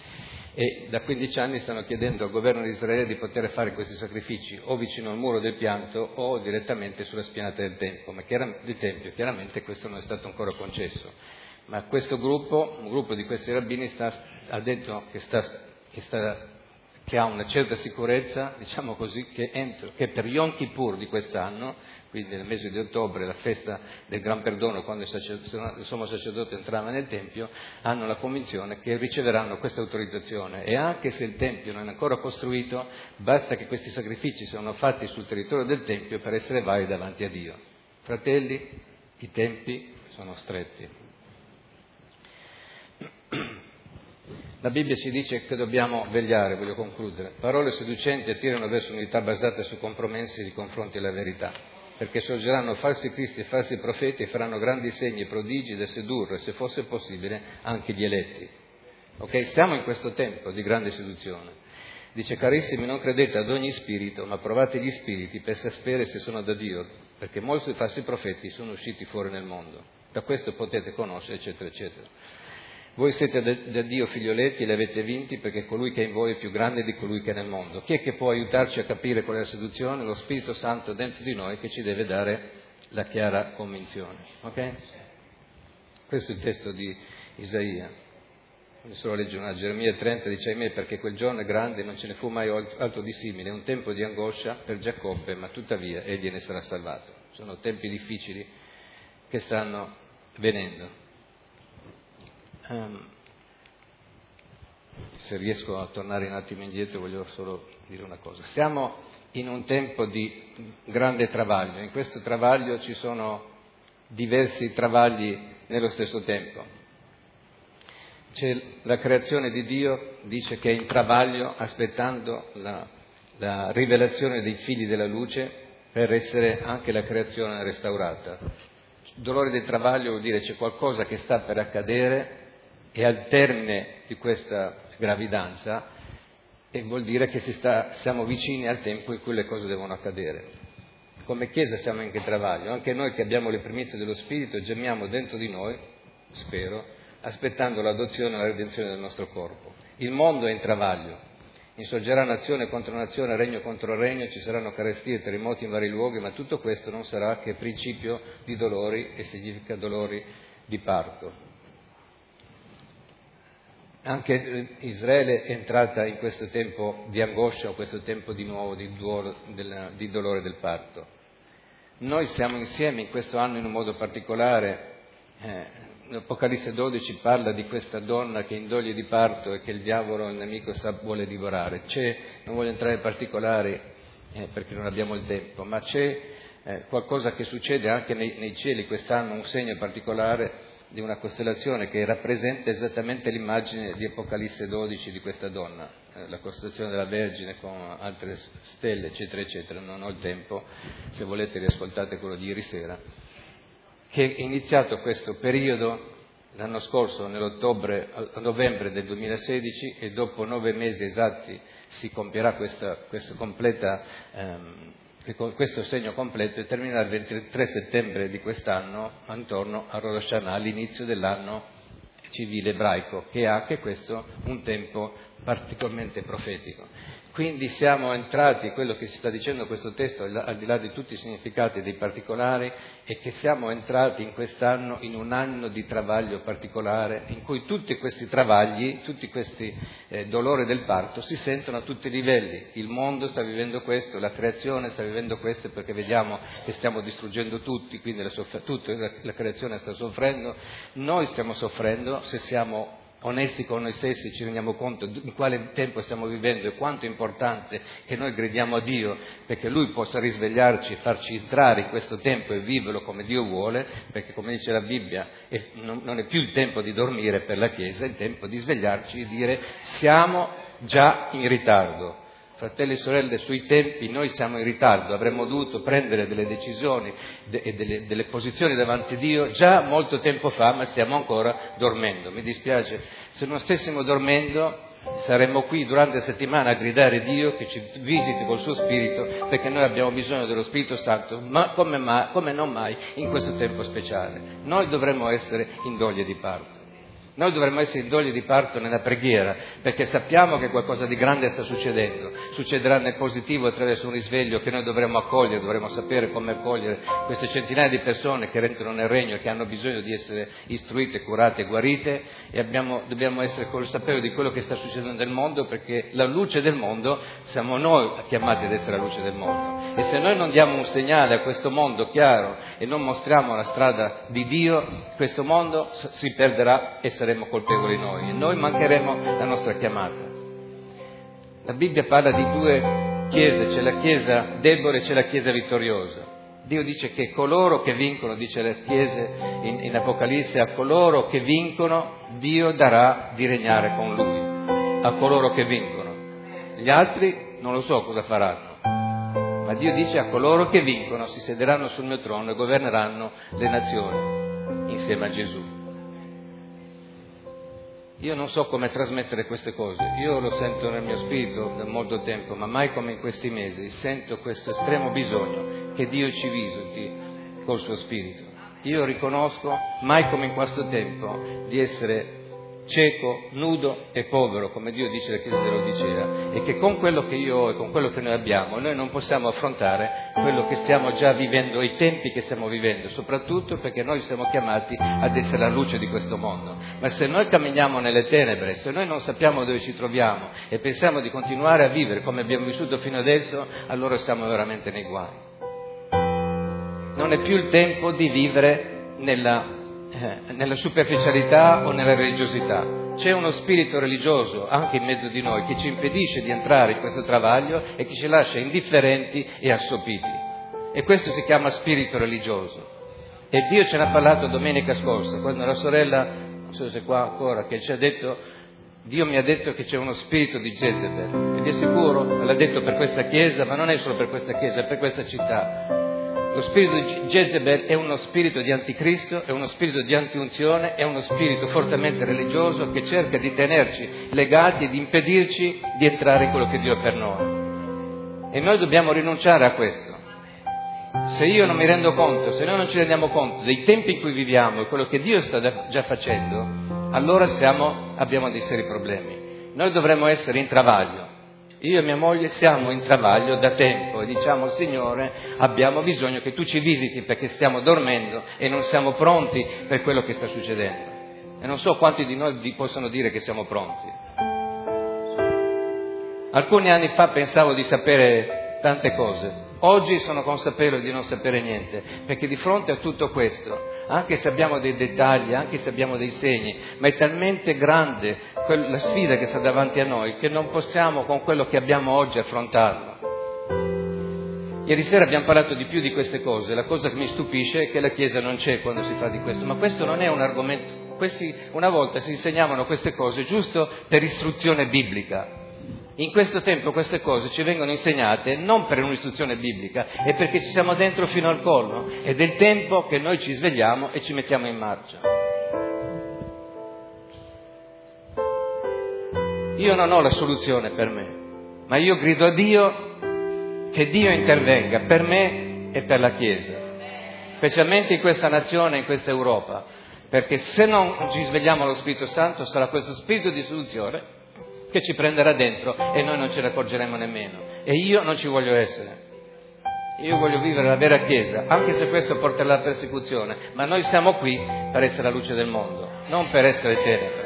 e da quindici anni stanno chiedendo al governo di Israele di poter fare questi sacrifici o vicino al muro del pianto o direttamente sulla spianata del Tempio, ma del Tempio. Chiaramente questo non è stato ancora concesso. Ma questo gruppo, un gruppo di questi rabbini sta ha detto che, sta, che, sta, che ha una certa sicurezza, diciamo così, che, entro, che per Yom Kippur di quest'anno, quindi nel mese di ottobre, la festa del Gran Perdono, quando il, sacerdote, il sommo sacerdote entrava nel Tempio, hanno la convinzione che riceveranno questa autorizzazione. E anche se il Tempio non è ancora costruito, basta che questi sacrifici siano fatti sul territorio del Tempio per essere validi davanti a Dio. Fratelli, i tempi sono stretti. La Bibbia ci dice che dobbiamo vegliare, voglio concludere. Parole seducenti attirano verso un'unità basata su compromessi di confronti alla verità, perché sorgeranno falsi cristi e falsi profeti e faranno grandi segni e prodigi da sedurre, se fosse possibile, anche gli eletti. Ok? Siamo in questo tempo di grande seduzione. Dice, carissimi, non credete ad ogni spirito, ma provate gli spiriti per sapere se sono da Dio, perché molti falsi profeti sono usciti fuori nel mondo. Da questo potete conoscere, eccetera, eccetera. Voi siete da Dio figlioletti e li avete vinti perché colui che è in voi è più grande di colui che è nel mondo. Chi è che può aiutarci a capire qual è la seduzione? Lo Spirito Santo dentro di noi che ci deve dare la chiara convinzione. Ok? Questo è il testo di Isaia. Solo legge una, Geremia trenta dice, ahimè, perché quel giorno è grande, non ce ne fu mai altro di simile, è un tempo di angoscia per Giacobbe, ma tuttavia egli ne sarà salvato. Sono tempi difficili che stanno venendo. Um, se riesco a tornare un attimo indietro voglio solo dire una cosa. Siamo in un tempo di grande travaglio, in questo travaglio ci sono diversi travagli nello stesso tempo. C'è la creazione di Dio, dice che è in travaglio aspettando la, la rivelazione dei figli della luce per essere anche la creazione restaurata. Dolore del travaglio vuol dire c'è qualcosa che sta per accadere e al termine di questa gravidanza e vuol dire che si sta, siamo vicini al tempo in cui le cose devono accadere. Come Chiesa siamo anche in travaglio, anche noi che abbiamo le primizie dello Spirito gemiamo dentro di noi, spero, aspettando l'adozione e la redenzione del nostro corpo. Il mondo è in travaglio, insorgerà nazione contro nazione, regno contro regno, ci saranno carestie e terremoti in vari luoghi, ma tutto questo non sarà che principio di dolori e significa dolori di parto. Anche Israele è entrata in questo tempo di angoscia, o questo tempo di nuovo di, duolo, del, di dolore del parto. Noi siamo insieme in questo anno in un modo particolare. Eh, L'Apocalisse dodici parla di questa donna che è in doglie di parto e che il diavolo, il nemico, sa, vuole divorare. C'è, non voglio entrare in particolari eh, perché non abbiamo il tempo, ma c'è eh, qualcosa che succede anche nei, nei cieli quest'anno, un segno particolare di una costellazione che rappresenta esattamente l'immagine di Apocalisse dodici di questa donna, eh, la costellazione della Vergine con altre stelle, eccetera, eccetera. Non ho il tempo, se volete riascoltate quello di ieri sera, che è iniziato questo periodo l'anno scorso, nell'ottobre, a novembre del duemilasedici, e dopo nove mesi esatti si compierà questa, questa completa... Ehm, questo segno completo e terminerà il ventitré settembre di quest'anno, attorno a Rosh Hashanah, all'inizio dell'anno civile ebraico, che è anche questo un tempo particolarmente profetico. Quindi siamo entrati, quello che si sta dicendo questo testo, al di là di tutti i significati e dei particolari, è che siamo entrati in quest'anno in un anno di travaglio particolare, in cui tutti questi travagli, tutti questi eh, dolori del parto si sentono a tutti i livelli. Il mondo sta vivendo questo, la creazione sta vivendo questo, perché vediamo che stiamo distruggendo tutti, quindi la, soff- tutta la, la creazione sta soffrendo, noi stiamo soffrendo. Se siamo onesti con noi stessi ci rendiamo conto di quale tempo stiamo vivendo e quanto è importante che noi gridiamo a Dio perché Lui possa risvegliarci e farci entrare in questo tempo e viverlo come Dio vuole, perché come dice la Bibbia è, non, non è più il tempo di dormire per la Chiesa, è il tempo di svegliarci e dire siamo già in ritardo. Fratelli e sorelle, sui tempi noi siamo in ritardo, avremmo dovuto prendere delle decisioni e delle, delle posizioni davanti a Dio già molto tempo fa, ma stiamo ancora dormendo. Mi dispiace, se non stessimo dormendo saremmo qui durante la settimana a gridare a Dio che ci visiti col suo Spirito, perché noi abbiamo bisogno dello Spirito Santo, ma come, mai, come non mai in questo tempo speciale. Noi dovremmo essere in doglia di parto. Noi dovremmo essere in doglia di parto nella preghiera, perché sappiamo che qualcosa di grande sta succedendo. Succederà nel positivo attraverso un risveglio che noi dovremmo accogliere, dovremmo sapere come accogliere queste centinaia di persone che entrano nel regno e che hanno bisogno di essere istruite, curate, guarite, e abbiamo, dobbiamo essere consapevoli di quello che sta succedendo nel mondo, perché la luce del mondo siamo noi chiamati ad essere la luce del mondo. E se noi non diamo un segnale a questo mondo chiaro e non mostriamo la strada di Dio, questo mondo si perderà e saremo colpevoli noi, e noi mancheremo la nostra chiamata. La Bibbia parla di due chiese, c'è la chiesa debole e c'è la chiesa vittoriosa. Dio dice che coloro che vincono, dice le chiese in, in Apocalisse, a coloro che vincono Dio darà di regnare con Lui, a coloro che vincono. Gli altri non lo so cosa faranno, ma Dio dice a coloro che vincono si sederanno sul mio trono e governeranno le nazioni insieme a Gesù. Io non so come trasmettere queste cose, io lo sento nel mio spirito da molto tempo, ma mai come in questi mesi sento questo estremo bisogno che Dio ci visiti col suo spirito. Io riconosco, mai come in questo tempo, di essere cieco, nudo e povero, come Dio dice alla Chiesa dell'Odicea, e che con quello che io ho e con quello che noi abbiamo, noi non possiamo affrontare quello che stiamo già vivendo, i tempi che stiamo vivendo, soprattutto perché noi siamo chiamati ad essere la luce di questo mondo. Ma se noi camminiamo nelle tenebre, se noi non sappiamo dove ci troviamo e pensiamo di continuare a vivere come abbiamo vissuto fino adesso, allora siamo veramente nei guai. Non è più il tempo di vivere nella Eh, nella superficialità o nella religiosità. C'è uno spirito religioso anche in mezzo di noi che ci impedisce di entrare in questo travaglio e che ci lascia indifferenti e assopiti, e questo si chiama spirito religioso. E Dio ce n'ha parlato domenica scorsa, quando la sorella, non so se è qua ancora, che ci ha detto: Dio mi ha detto che c'è uno spirito di Jezebel, e vi assicuro, l'ha detto per questa chiesa, ma non è solo per questa chiesa, è per questa città. Lo spirito di Jezebel è uno spirito di anticristo, è uno spirito di antiunzione, è uno spirito fortemente religioso che cerca di tenerci legati e di impedirci di entrare in quello che Dio ha per noi. E noi dobbiamo rinunciare a questo. Se io non mi rendo conto, se noi non ci rendiamo conto dei tempi in cui viviamo e quello che Dio sta già facendo, allora siamo, abbiamo dei seri problemi. Noi dovremmo essere in travaglio. Io e mia moglie siamo in travaglio da tempo e diciamo: Signore, abbiamo bisogno che tu ci visiti perché stiamo dormendo e non siamo pronti per quello che sta succedendo. E non so quanti di noi vi possono dire che siamo pronti. Alcuni anni fa pensavo di sapere tante cose. Oggi sono consapevole di non sapere niente, perché di fronte a tutto questo, anche se abbiamo dei dettagli, anche se abbiamo dei segni, ma è talmente grande la sfida che sta davanti a noi che non possiamo con quello che abbiamo oggi affrontarlo. Ieri sera abbiamo parlato di più di queste cose. La cosa che mi stupisce è che la Chiesa non c'è quando si fa di questo, ma questo non è un argomento. Questi, una volta si insegnavano queste cose giusto per istruzione biblica. In questo tempo queste cose ci vengono insegnate non per un'istruzione biblica, è perché ci siamo dentro fino al collo ed è il tempo che noi ci svegliamo e ci mettiamo in marcia. Io non ho la soluzione per me, ma io grido a Dio che Dio intervenga per me e per la Chiesa, specialmente in questa nazione, in questa Europa, perché se non ci svegliamo allo Spirito Santo sarà questo spirito di soluzione che ci prenderà dentro e noi non ce ne accorgeremo nemmeno. E io non ci voglio essere. Io voglio vivere la vera Chiesa, anche se questo porterà alla persecuzione, ma noi siamo qui per essere la luce del mondo, non per essere tenebre.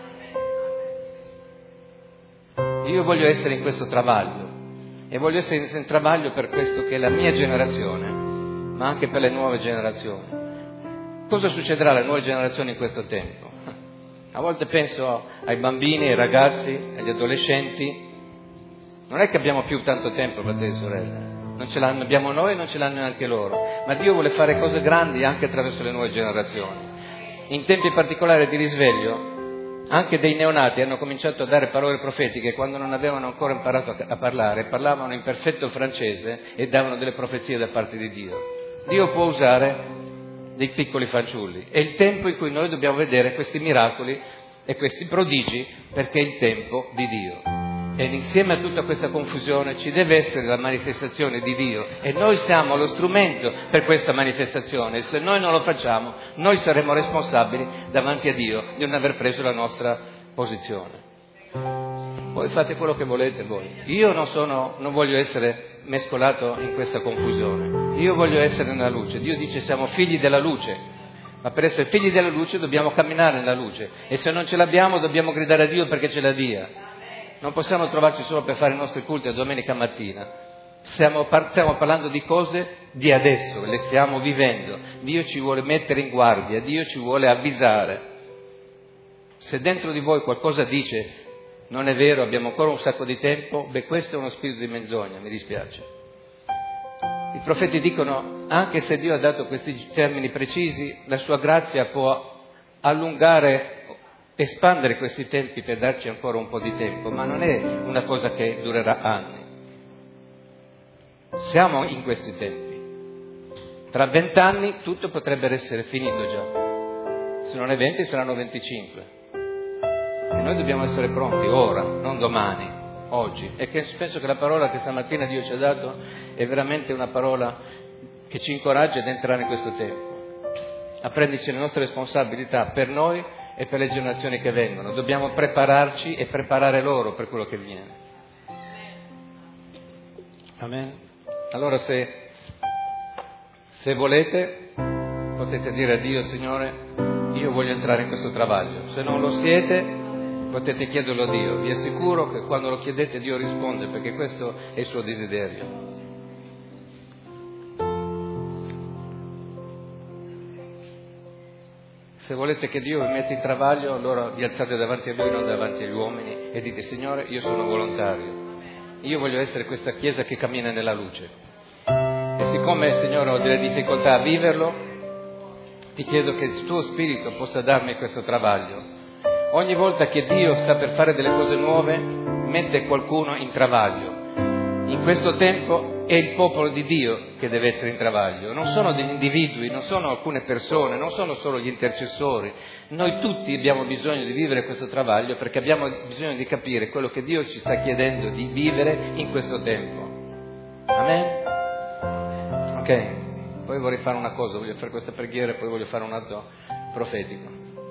Io voglio essere in questo travaglio e voglio essere in travaglio per questo che è la mia generazione, ma anche per le nuove generazioni. Cosa succederà alle nuove generazioni in questo tempo? A volte penso ai bambini, ai ragazzi, agli adolescenti. Non è che abbiamo più tanto tempo, fratelli e sorelle. Non ce l'hanno, abbiamo noi e non ce l'hanno neanche loro. Ma Dio vuole fare cose grandi anche attraverso le nuove generazioni. In tempi particolari di risveglio, anche dei neonati hanno cominciato a dare parole profetiche quando non avevano ancora imparato a parlare, parlavano in perfetto francese e davano delle profezie da parte di Dio. Dio può usare dei piccoli fanciulli. È il tempo in cui noi dobbiamo vedere questi miracoli e questi prodigi, perché è il tempo di Dio. E insieme a tutta questa confusione ci deve essere la manifestazione di Dio e noi siamo lo strumento per questa manifestazione e se noi non lo facciamo noi saremo responsabili davanti a Dio di non aver preso la nostra posizione. Poi fate quello che volete voi. Io non sono, non voglio essere mescolato in questa confusione. Io voglio essere nella luce. Dio dice siamo figli della luce, ma per essere figli della luce dobbiamo camminare nella luce e se non ce l'abbiamo dobbiamo gridare a Dio perché ce la dia. Non possiamo trovarci solo per fare i nostri culti a domenica mattina. Stiamo, par- stiamo parlando di cose di adesso, le stiamo vivendo. Dio ci vuole mettere in guardia, Dio ci vuole avvisare. Se dentro di voi qualcosa dice non è vero, abbiamo ancora un sacco di tempo, beh questo è uno spirito di menzogna, mi dispiace. I profeti dicono, anche se Dio ha dato questi termini precisi, la sua grazia può allungare, espandere questi tempi per darci ancora un po' di tempo, ma non è una cosa che durerà anni. Siamo in questi tempi. Tra vent'anni tutto potrebbe essere finito già. Se non è venti saranno venticinque. E noi dobbiamo essere pronti ora, non domani, oggi. E che penso che la parola che stamattina Dio ci ha dato è veramente una parola che ci incoraggia ad entrare in questo tempo, a prenderci le nostre responsabilità per noi e per le generazioni che vengono. Dobbiamo prepararci e preparare loro per quello che viene. Amen. Allora se, se volete potete dire a Dio, Signore, io voglio entrare in questo travaglio. Se non lo siete potete chiederlo a Dio. Vi assicuro che quando lo chiedete Dio risponde, perché questo è il suo desiderio. Se volete che Dio vi metta in travaglio, allora vi alzate davanti a Lui, non davanti agli uomini, e dite, Signore, io sono volontario. Io voglio essere questa Chiesa che cammina nella luce. E siccome, Signore, ho delle difficoltà a viverlo, ti chiedo che il tuo Spirito possa darmi questo travaglio. Ogni volta che Dio sta per fare delle cose nuove, mette qualcuno in travaglio. In questo tempo è il popolo di Dio che deve essere in travaglio, non sono degli individui, non sono alcune persone, non sono solo gli intercessori. Noi tutti abbiamo bisogno di vivere questo travaglio perché abbiamo bisogno di capire quello che Dio ci sta chiedendo di vivere in questo tempo. Amen? Ok, poi vorrei fare una cosa, voglio fare questa preghiera e poi voglio fare un atto profetico,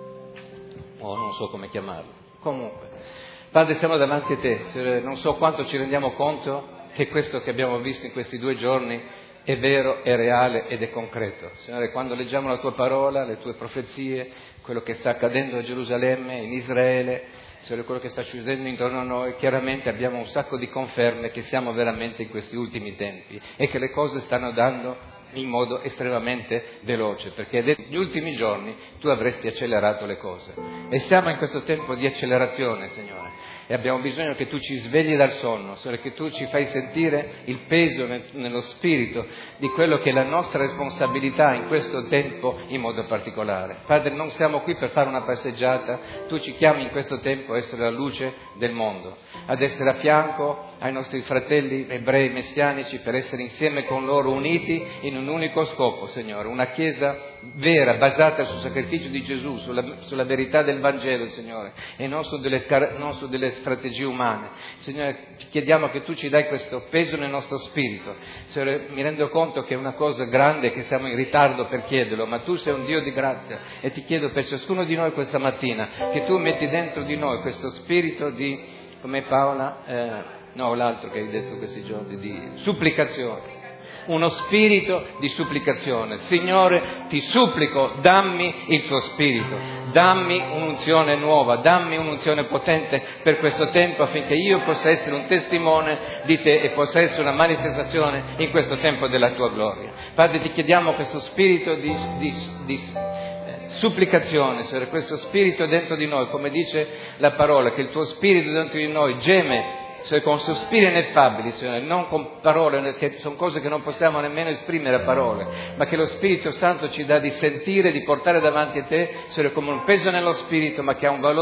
o non so come chiamarlo. Comunque, Padre, siamo davanti a te, non so quanto ci rendiamo conto che questo che abbiamo visto in questi due giorni è vero, è reale ed è concreto. Signore, quando leggiamo la tua parola, le tue profezie, quello che sta accadendo a Gerusalemme, in Israele, Signore, quello che sta succedendo intorno a noi, chiaramente abbiamo un sacco di conferme che siamo veramente in questi ultimi tempi e che le cose stanno dando in modo estremamente veloce, perché negli ultimi giorni tu avresti accelerato le cose. E siamo in questo tempo di accelerazione, Signore, e abbiamo bisogno che tu ci svegli dal sonno, Signore, che tu ci fai sentire il peso nel, nello spirito di quello che è la nostra responsabilità in questo tempo in modo particolare. Padre, non siamo qui per fare una passeggiata, tu ci chiami in questo tempo a essere la luce del mondo, ad essere a fianco ai nostri fratelli ebrei messianici, per essere insieme con loro uniti in un unico scopo, Signore, una Chiesa vera, basata sul sacrificio di Gesù, sulla, sulla verità del Vangelo, Signore, e non su, delle, non su delle strategie umane. Signore, ti chiediamo che tu ci dai questo peso nel nostro spirito. Signore, mi rendo conto che è una cosa grande, che siamo in ritardo per chiederlo, ma tu sei un Dio di grazia e ti chiedo per ciascuno di noi questa mattina che tu metti dentro di noi questo spirito di, come Paola, eh, no, l'altro che hai detto questi giorni, di supplicazione. Uno spirito di supplicazione. Signore, ti supplico, dammi il tuo spirito, dammi un'unzione nuova, dammi un'unzione potente per questo tempo, affinché io possa essere un testimone di te e possa essere una manifestazione in questo tempo della tua gloria. Padre, ti chiediamo questo spirito di, di, di supplicazione, Signore, questo spirito dentro di noi, come dice la parola, che il tuo spirito dentro di noi geme, Signore, con sospiri ineffabili, Signore, non con parole, che sono cose che non possiamo nemmeno esprimere a parole, ma che lo Spirito Santo ci dà di sentire, di portare davanti a te, Signore, come un peso nello spirito, ma che ha un valore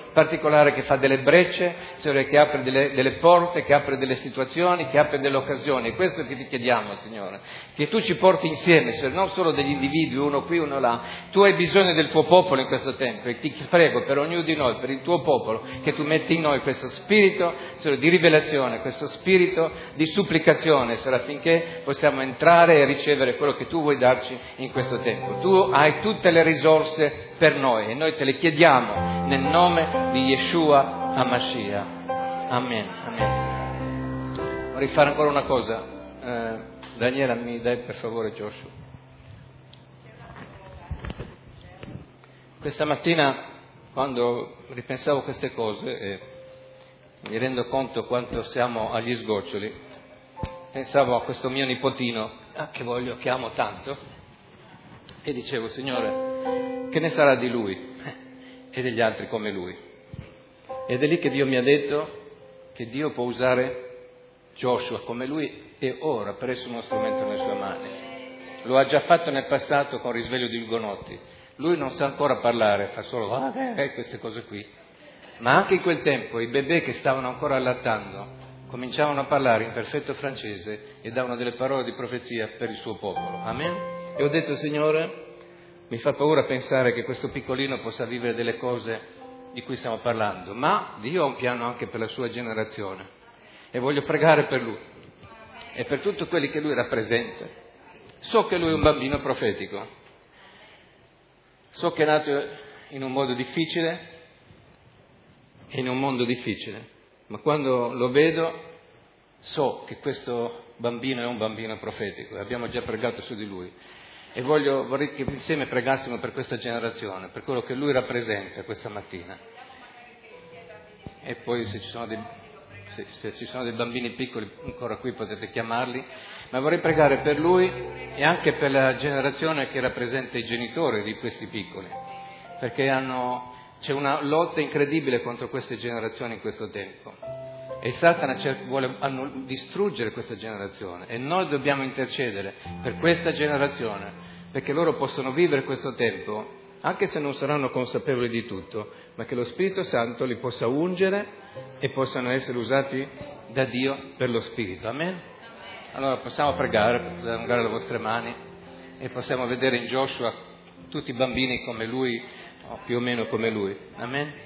particolare che fa delle brecce, Signore, che apre delle, delle porte, che apre delle situazioni, che apre delle occasioni. È questo che ti chiediamo, Signore, che tu ci porti insieme, Signore, non solo degli individui, uno qui, uno là. Tu hai bisogno del tuo popolo in questo tempo e ti prego per ognuno di noi, per il tuo popolo, che tu metti in noi questo spirito, Signore, di rivelazione, questo spirito di supplicazione, Signore, affinché possiamo entrare e ricevere quello che tu vuoi darci in questo tempo. Tu hai tutte le risorse per noi e noi te le chiediamo nel nome di Yeshua HaMashiach. Amen. Amen. Vorrei fare ancora una cosa. Eh, Daniela, mi dai per favore Joshua. Questa mattina, quando ripensavo a queste cose e mi rendo conto quanto siamo agli sgoccioli, pensavo a questo mio nipotino che voglio, che amo tanto, e dicevo, Signore, che ne sarà di lui e degli altri come lui? Ed è lì che Dio mi ha detto che Dio può usare Joshua come lui e ora per essere uno strumento nelle sue mani. Lo ha già fatto nel passato con Risveglio di Ugonotti. Lui non sa ancora parlare, fa solo ah, eh, queste cose qui. Ma anche in quel tempo i bebè che stavano ancora allattando cominciavano a parlare in perfetto francese e davano delle parole di profezia per il suo popolo. Amen? E ho detto, Signore, mi fa paura pensare che questo piccolino possa vivere delle cose di cui stiamo parlando, ma Dio ha un piano anche per la sua generazione e voglio pregare per lui e per tutti quelli che lui rappresenta. So che lui è un bambino profetico, so che è nato in un modo difficile e in un mondo difficile, ma quando lo vedo so che questo bambino è un bambino profetico e abbiamo già pregato su di lui. E voglio, vorrei che insieme pregassimo per questa generazione, per quello che lui rappresenta questa mattina. E poi se ci sono dei, se, se ci sono dei bambini piccoli ancora qui potete chiamarli, ma vorrei pregare per lui e anche per la generazione che rappresenta i genitori di questi piccoli, perché hanno, c'è una lotta incredibile contro queste generazioni in questo tempo. E Satana vuole distruggere questa generazione e noi dobbiamo intercedere per questa generazione perché loro possano vivere questo tempo anche se non saranno consapevoli di tutto, ma che lo Spirito Santo li possa ungere e possano essere usati da Dio per lo Spirito. Amen? Allora possiamo pregare, potete allungare le vostre mani e possiamo vedere in Joshua tutti i bambini come lui o più o meno come lui. Amen?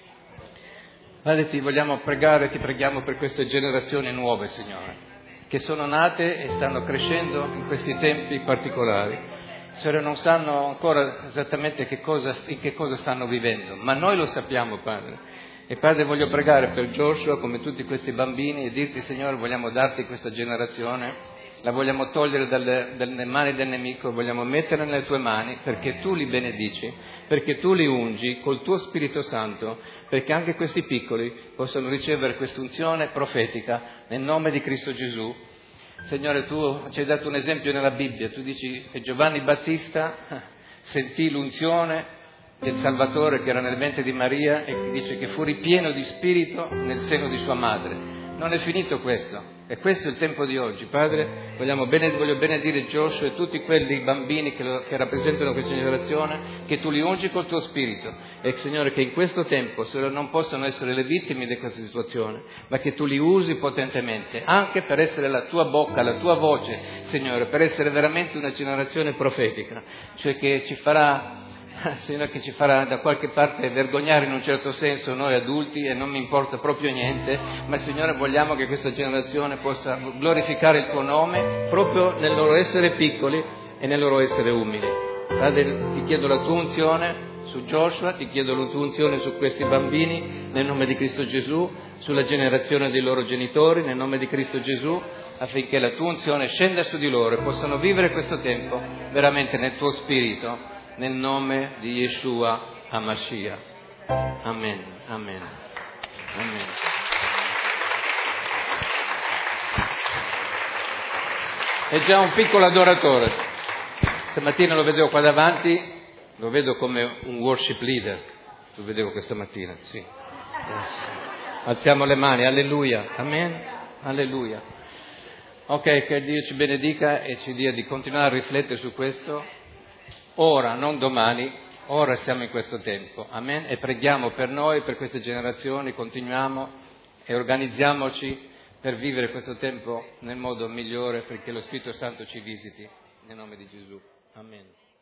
Padre, ti vogliamo pregare, ti preghiamo per queste generazioni nuove, Signore, che sono nate e stanno crescendo in questi tempi particolari. Signore, non sanno ancora esattamente che cosa, in che cosa stanno vivendo, ma noi lo sappiamo, Padre. E Padre, voglio pregare per Joshua, come tutti questi bambini, e dirti, Signore, vogliamo darti questa generazione, la vogliamo togliere dalle, dalle mani del nemico, vogliamo metterla nelle tue mani, perché tu li benedici, perché tu li ungi col tuo Spirito Santo, perché anche questi piccoli possano ricevere quest'unzione profetica nel nome di Cristo Gesù. Signore, tu ci hai dato un esempio nella Bibbia, tu dici che Giovanni Battista sentì l'unzione del Salvatore che era nel ventre di Maria e dice che fu ripieno di spirito nel seno di sua madre. Non è finito questo. E questo è il tempo di oggi. Padre, vogliamo bene, voglio benedire Joshua e tutti quelli bambini che, lo, che rappresentano questa generazione, che tu li ungi col tuo spirito. E Signore, che in questo tempo non possano essere le vittime di questa situazione, ma che tu li usi potentemente, anche per essere la tua bocca, la tua voce, Signore, per essere veramente una generazione profetica, cioè che ci farà... Signore, che ci farà da qualche parte vergognare in un certo senso noi adulti e non mi importa proprio niente, ma Signore vogliamo che questa generazione possa glorificare il tuo nome proprio nel loro essere piccoli e nel loro essere umili. Padre, ti chiedo la tua unzione su Joshua, ti chiedo la tua unzione su questi bambini nel nome di Cristo Gesù, sulla generazione dei loro genitori nel nome di Cristo Gesù, affinché la tua unzione scenda su di loro e possano vivere questo tempo veramente nel tuo spirito, nel nome di Yeshua HaMashiach. Amen, amen, amen. È già un piccolo adoratore. Stamattina lo vedevo qua davanti, lo vedo come un worship leader. Lo vedevo questa mattina, sì. Alziamo le mani, alleluia, amen, alleluia. Ok, che Dio ci benedica e ci dia di continuare a riflettere su questo. Ora, non domani, ora siamo in questo tempo. Amen? E preghiamo per noi, per queste generazioni, continuiamo e organizziamoci per vivere questo tempo nel modo migliore, perché lo Spirito Santo ci visiti. Nel nome di Gesù. Amen.